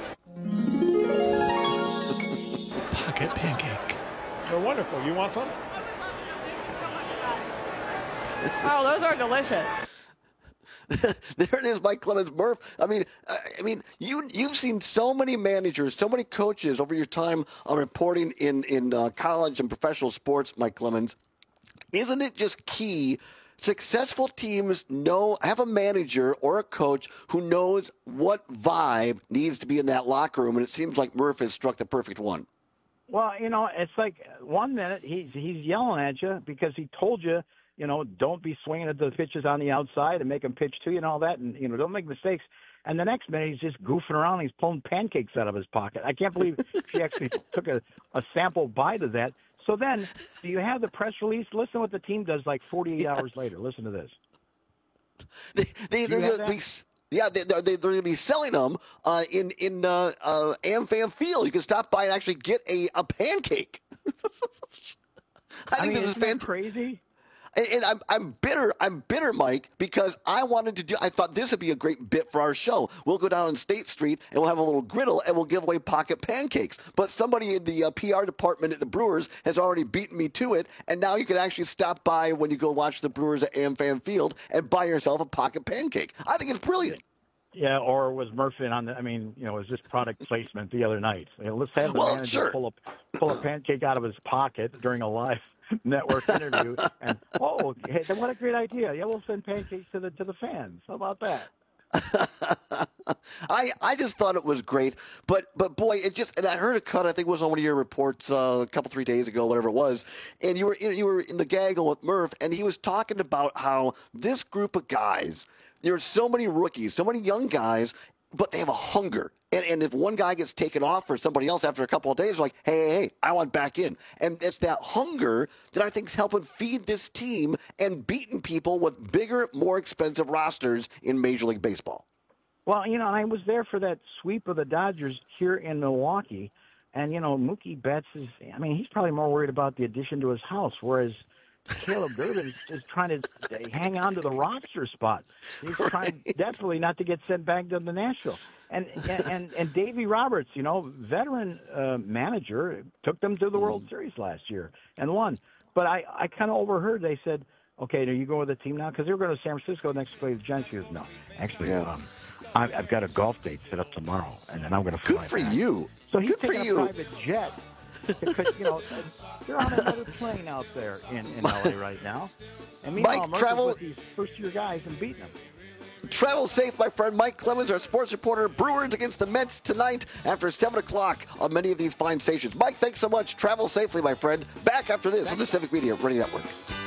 Pocket pancake. They're wonderful. You want some? Oh, those are delicious. There it is, Mike Clemens. Murph, I mean, I mean, you you've seen so many managers, so many coaches over your time on reporting in in uh, college and professional sports, Mike Clemens. Isn't it just key? Successful teams know have a manager or a coach who knows what vibe needs to be in that locker room, and it seems like Murph has struck the perfect one. Well, you know, it's like one minute he's he's yelling at you because he told you. You know, don't be swinging at the pitches on the outside and make them pitch to you and all that. And, you know, don't make mistakes. And the next minute, he's just goofing around. He's pulling pancakes out of his pocket. I can't believe she actually took a, a sample bite of that. So then, do you have the press release? Listen to what the team does like forty-eight hours later. Listen to this. They, they, they're going to be... Yeah, they, they're, they're going to be selling them uh, in in uh, uh, AmFam Field. You can stop by and actually get a, a pancake. I, I think mean, this is fantastic. Crazy. And, and I'm I'm bitter. I'm bitter, Mike, because I wanted to do. I thought this would be a great bit for our show. We'll go down on State Street and we'll have a little griddle and we'll give away pocket pancakes. But somebody in the uh, P R department at the Brewers has already beaten me to it, and now you can actually stop by when you go watch the Brewers at AmFam Field and buy yourself a pocket pancake. I think it's brilliant. Yeah, or was Murphy on the? I mean, you know, was this product placement the other night? You know, let's have the well, manager sure. pull a pull a pancake out of his pocket during a live network interview, and oh, hey, what a great idea! Yeah, we'll send pancakes to the to the fans. How about that? I I just thought it was great, but but boy, it just and I heard a cut. I think it was on one of your reports uh, a couple three days ago, whatever it was, and you were you were in the gaggle with Murph, and he was talking about how this group of guys. There are so many rookies, so many young guys, but they have a hunger. And, and if one guy gets taken off for somebody else after a couple of days, they're like, hey, hey, hey, I want back in. And it's that hunger that I think is helping feed this team and beating people with bigger, more expensive rosters in Major League Baseball. Well, you know, I was there for that sweep of the Dodgers here in Milwaukee. And, you know, Mookie Betts is, I mean, he's probably more worried about the addition to his house, whereas Caleb Durbin is just trying to hang on to the roster spot. He's right. trying desperately not to get sent back to the Nashville. And and and, and Davey Roberts, you know, veteran uh, manager, took them to the World Series last year and won. But I, I kind of overheard they said, okay, are you going with the team now? Because they were going to San Francisco next to play the Giants. He goes, no, actually, yeah. um, I, I've got a golf date set up tomorrow, and then I'm going to fly Good for back. you. So he's Good taking for a you. private jet. Because, you know, they're on another plane out there in, in L A right now. And meanwhile, Mike, Murphy's travel with these first-year guys and beating them. Travel safe, my friend. Mike Clemens, our sports reporter. Brewers against the Mets tonight after seven o'clock on many of these fine stations. Mike, thanks so much. Travel safely, my friend. Back after this on the Civic Media Radio Network.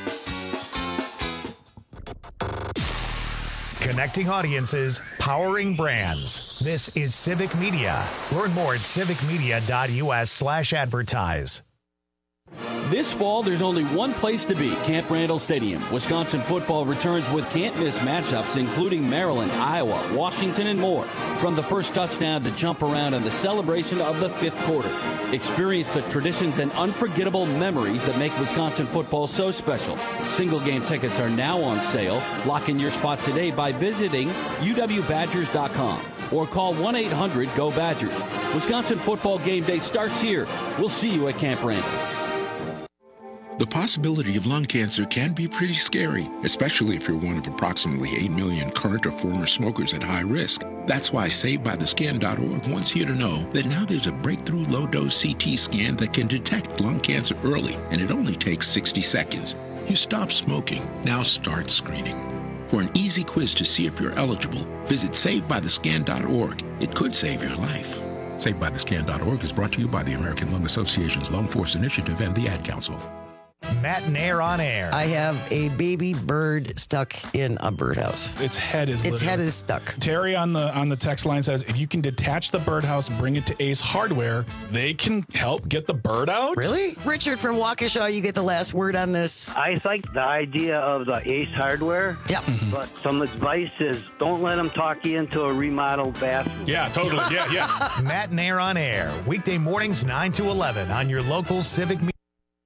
Connecting audiences, powering brands. This is Civic Media. Learn more at civic media dot U S slash advertise. This fall, there's only one place to be, Camp Randall Stadium. Wisconsin football returns with can't-miss matchups, including Maryland, Iowa, Washington, and more. From the first touchdown to jump around and the celebration of the fifth quarter. Experience the traditions and unforgettable memories that make Wisconsin football so special. Single-game tickets are now on sale. Lock in your spot today by visiting U W Badgers dot com or call one eight hundred go Badgers. Wisconsin football game day starts here. We'll see you at Camp Randall. The possibility of lung cancer can be pretty scary, especially if you're one of approximately eight million current or former smokers at high risk. That's why Saved By The Scan dot org wants you to know that now there's a breakthrough low-dose C T scan that can detect lung cancer early, and it only takes sixty seconds. You stop smoking, now start screening. For an easy quiz to see if you're eligible, visit Saved By The Scan dot org. It could save your life. Saved By The Scan dot org is brought to you by the American Lung Association's Lung Force Initiative and the Ad Council. Matt and Air on Air. I have a baby bird stuck in a birdhouse. Its head is Its literally- head is stuck. Terry on the on the text line says, if you can detach the birdhouse, bring it to Ace Hardware, they can help get the bird out. Really? Richard from Waukesha, you get the last word on this. I like the idea of the Ace Hardware. Yeah. But some advice is don't let them talk you into a remodeled bathroom. Yeah, totally. Yeah, yeah. Matt and Air on Air. Weekday mornings nine to eleven on your local Civic Media.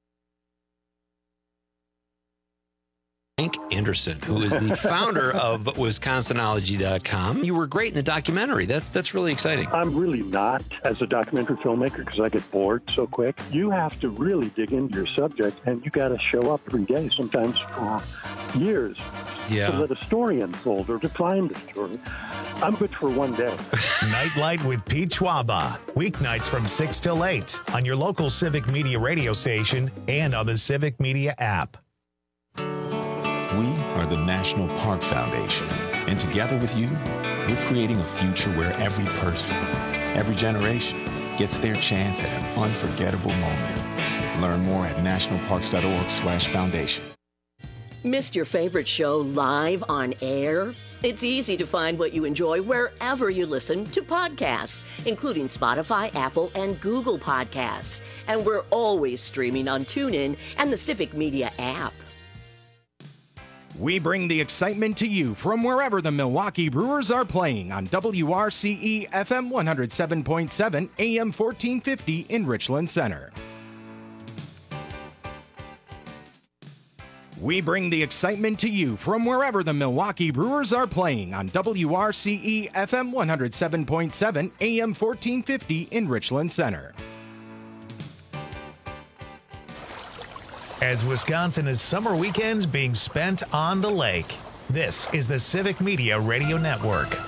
Frank Anderson, who is the founder of Wisconsinology dot com. You were great in the documentary. That, that's really exciting. I'm really not as a documentary filmmaker because I get bored so quick. You have to really dig into your subject, and you got to show up every day, sometimes for years, yeah. to let a story unfold or to find a story. I'm good for one day. Nightlight with Pete Schwaba. Weeknights from six till eight on your local Civic Media radio station and on the Civic Media app. We are the National Park Foundation, and together with you, we're creating a future where every person, every generation gets their chance at an unforgettable moment. Learn more at national parks dot org slash foundation. Missed your favorite show live on air? It's easy to find what you enjoy wherever you listen to podcasts, including Spotify, Apple, and Google Podcasts. And we're always streaming on TuneIn and the Civic Media app. We bring the excitement to you from wherever the Milwaukee Brewers are playing on W R C E F M one oh seven point seven, A M fourteen fifty in Richland Center. We bring the excitement to you from wherever the Milwaukee Brewers are playing on W R C E F M one oh seven point seven, A M fourteen fifty in Richland Center. As Wisconsin's summer weekends being spent on the lake, this is the Civic Media Radio Network.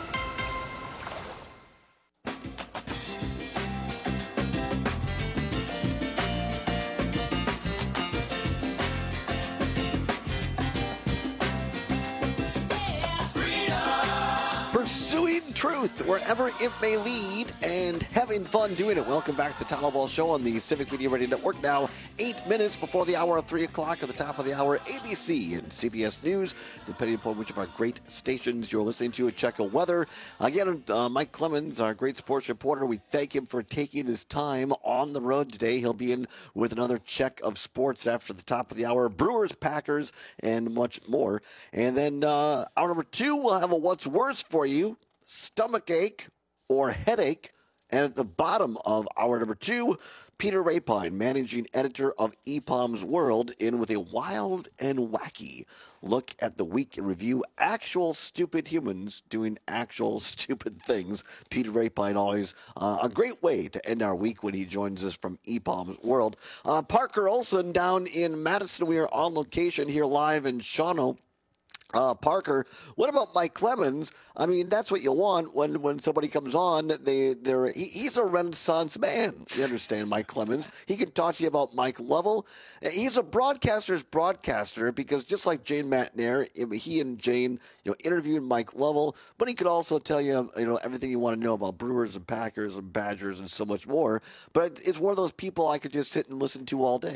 Pursuing truth wherever it may lead and having fun doing it. Welcome back to the Town Ball Show on the Civic Media Radio Network. Now, eight minutes before the hour of three o'clock at the top of the hour, A B C and C B S News, depending upon which of our great stations you're listening to. A check of weather. Again, uh, Mike Clemens, our great sports reporter, we thank him for taking his time on the road today. He'll be in with another check of sports after the top of the hour. Brewers, Packers, and much more. And then uh, hour number two, we'll have a what's worse for you, stomach ache or headache. And at the bottom of hour number two, Peter Rapine, managing editor of E P O M's World, in with a wild and wacky look at the week in review. Actual stupid humans doing actual stupid things. Peter Rapine, always uh, a great way to end our week when he joins us from E P O M's World. Uh, Parker Olson down in Madison. We are on location here live in Shawano. Uh, Parker, what about Mike Clemens? I mean, that's what you want when, when somebody comes on. They they're he, he's a Renaissance man. You understand, Mike Clemens? He can talk to you about Mike Lovell. He's a broadcaster's broadcaster because just like Jane Matnair, he and Jane, you know, interviewed Mike Lovell, but he could also tell you, you know, everything you want to know about Brewers and Packers and Badgers and so much more. But it's one of those people I could just sit and listen to all day.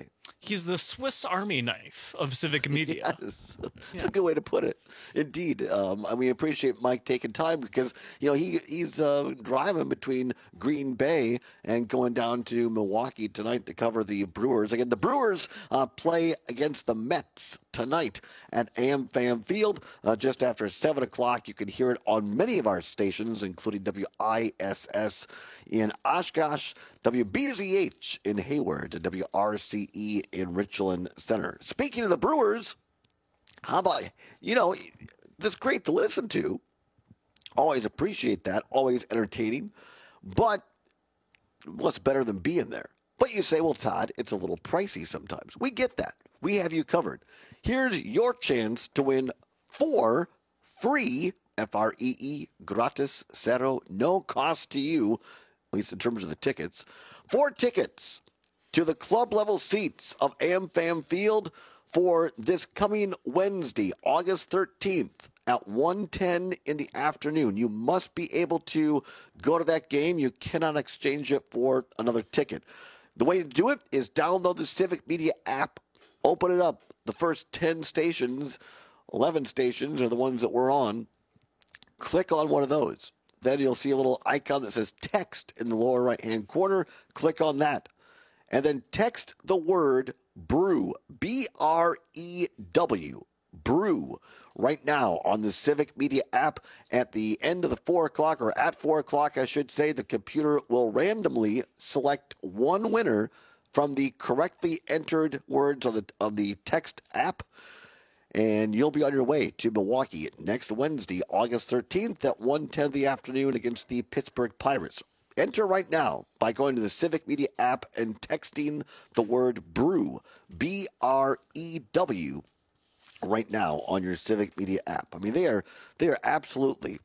He's the Swiss Army knife of civic media. Yes. That's a good way to put it. Indeed. Um, and we appreciate Mike taking time because, you know, he he's uh, driving between Green Bay and going down to Milwaukee tonight to cover the Brewers. Again, the Brewers uh, play against the Mets tonight at AmFam Field uh, just after seven o'clock. You can hear it on many of our stations, including W I S S in Oshkosh, W B Z H in Hayward, and W R C E in Richland Center. Speaking of the Brewers, how about, you know, that's great to listen to. Always appreciate that. Always entertaining. But what's better than being there? But you say, well, Todd, it's a little pricey sometimes. We get that. We have you covered. Here's your chance to win four free, F R E E, gratis, cero, no cost to you, at least in terms of the tickets, four tickets to the club level seats of AmFam Field for this coming Wednesday, August thirteenth at one ten in the afternoon. You must be able to go to that game. You cannot exchange it for another ticket. The way to do it is download the Civic Media app, open it up. The first ten stations, eleven stations are the ones that we're on. Click on one of those. Then you'll see a little icon that says text in the lower right-hand corner. Click on that. And then text the word brew, B R E W, brew, right now on the Civic Media app. At the end of the four o'clock, or at four o'clock, I should say, the computer will randomly select one winner from the correctly entered words of the, of the text app. And you'll be on your way to Milwaukee next Wednesday, August thirteenth at one ten in the afternoon against the Pittsburgh Pirates. Enter right now by going to the Civic Media app and texting the word brew, B R E W, right now on your Civic Media app. I mean, they are they are absolutely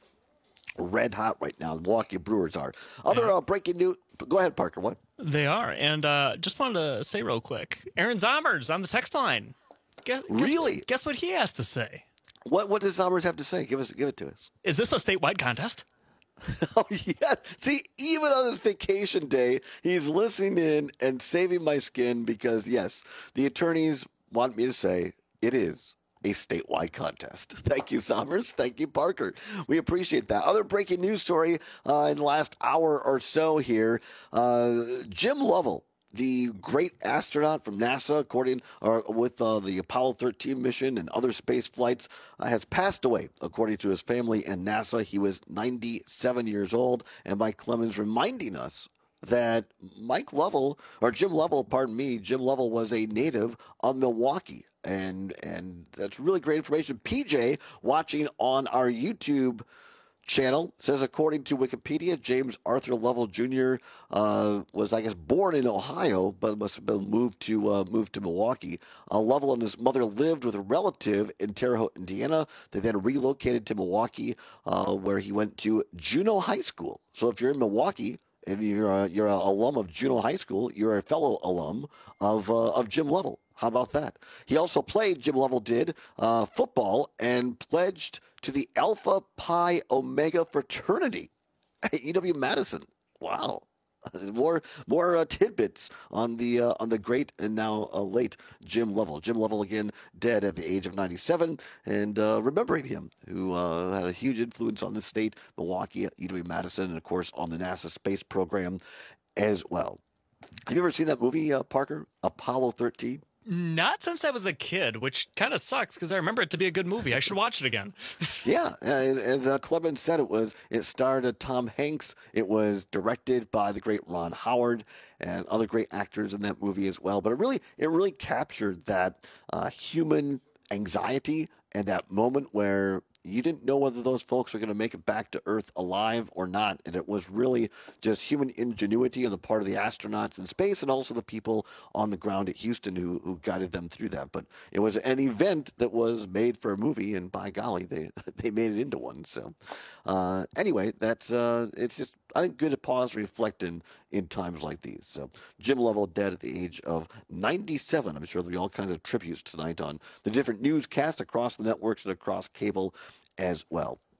red hot right now. The Milwaukee Brewers are. Other uh, breaking news. Go ahead, Parker. What? They are. And uh, just wanted to say real quick, Aaron Zommers on the text line. Guess, guess, really? Guess what he has to say? What What does Zommers have to say? Give us, give it to us. Is this a statewide contest? Oh, yeah. See, even on his vacation day, he's listening in and saving my skin because, yes, the attorneys want me to say it is a statewide contest. Thank you, Zommers. Thank you, Parker. We appreciate that. Other breaking news story uh, in the last hour or so here. Uh, Jim Lovell, the great astronaut from NASA, according or with uh, the Apollo thirteen mission and other space flights, uh, has passed away, according to his family and NASA. He was ninety-seven years old, and Mike Clemens reminding us that Mike Lovell, or Jim Lovell, pardon me, Jim Lovell was a native of Milwaukee, and and that's really great information. P J, watching on our YouTube channel, says according to Wikipedia, James Arthur Lovell Junior Uh, was, I guess, born in Ohio, but must have been moved to uh, moved to Milwaukee. Uh, Lovell and his mother lived with a relative in Terre Haute, Indiana. They then relocated to Milwaukee, uh, where he went to Juneau High School. So if you're in Milwaukee, if you're a, you're an alum of Juneau High School, you're a fellow alum of uh, of Jim Lovell. How about that? He also played, Jim Lovell did, uh, football and pledged to the Alpha Pi Omega fraternity at U W-Madison. Wow. More more uh, tidbits on the uh, on the great and now uh, late Jim Lovell. Jim Lovell, again, dead at the age of ninety-seven. And uh, remembering him, who uh, had a huge influence on the state, Milwaukee, U W-Madison, and, of course, on the NASA space program as well. Have you ever seen that movie, uh, Parker, Apollo thirteen? Not since I was a kid, which kind of sucks because I remember it to be a good movie. I should watch it again. Yeah, and, and uh, Clemens said it was. It starred uh, Tom Hanks. It was directed by the great Ron Howard and other great actors in that movie as well. But it really, it really captured that uh, human anxiety and that moment where you didn't know whether those folks were going to make it back to Earth alive or not. And it was really just human ingenuity on the part of the astronauts in space and also the people on the ground at Houston who, who guided them through that. But it was an event that was made for a movie, and by golly, they they made it into one. So uh, anyway, that's uh, it's just, I think, good to pause, reflect in, in times like these. So Jim Lovell dead at the age of ninety-seven. I'm sure there'll be all kinds of tributes tonight on the different newscasts across the networks and across cable as well.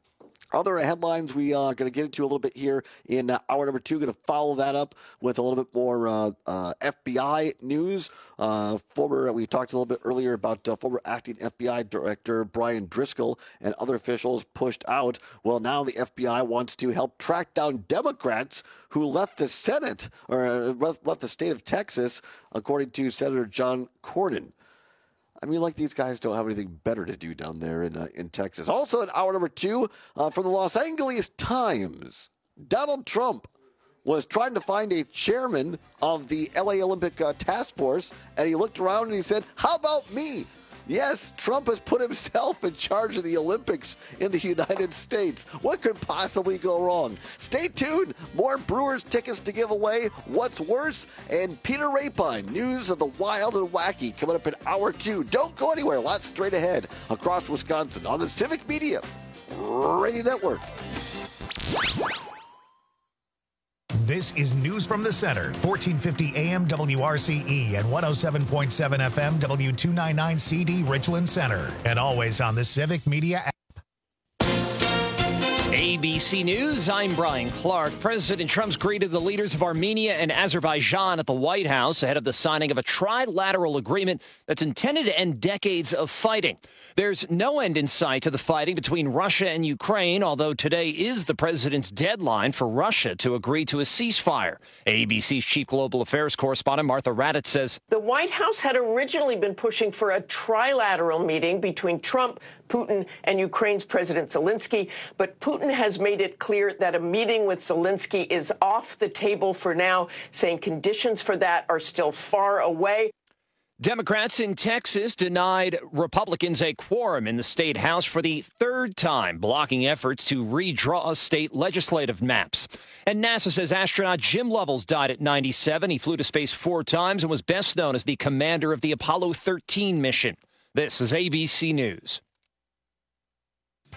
Other headlines we are going to get into a little bit here in uh, hour number two. Going to follow that up with a little bit more uh, uh, F B I news. Uh, former, we talked a little bit earlier about uh, former acting F B I Director Brian Driscoll and other officials pushed out. Well, now the F B I wants to help track down Democrats who left the Senate or uh, left the state of Texas, according to Senator John Cornyn. I mean, like these guys don't have anything better to do down there in uh, in Texas. Also in hour number two, uh, from the Los Angeles Times, Donald Trump was trying to find a chairman of the L A Olympic uh, Task Force, and he looked around and he said, how about me? Yes, Trump has put himself in charge of the Olympics in the United States. What could possibly go wrong? Stay tuned. More Brewers tickets to give away. What's worse? And Peter Rapine, news of the wild and wacky, coming up in hour two. Don't go anywhere. Lots straight ahead across Wisconsin on the Civic Media Radio Network. This is News from the Center, fourteen fifty A M W R C E and one oh seven point seven F M W two ninety-nine C D Richland Center. And always on the Civic Media app. A B C News, I'm Brian Clark. President Trump's greeted the leaders of Armenia and Azerbaijan at the White House ahead of the signing of a trilateral agreement that's intended to end decades of fighting. There's no end in sight to the fighting between Russia and Ukraine, although today is the president's deadline for Russia to agree to a ceasefire. A B C's chief global affairs correspondent Martha Raddatz says the White House had originally been pushing for a trilateral meeting between Trump, Putin, and Ukraine's President Zelensky, but Putin has made it clear that a meeting with Zelensky is off the table for now, saying conditions for that are still far away. Democrats in Texas denied Republicans a quorum in the state house for the third time, blocking efforts to redraw state legislative maps. And NASA says astronaut Jim Lovell died at ninety-seven. He flew to space four times and was best known as the commander of the Apollo thirteen mission. This is A B C News.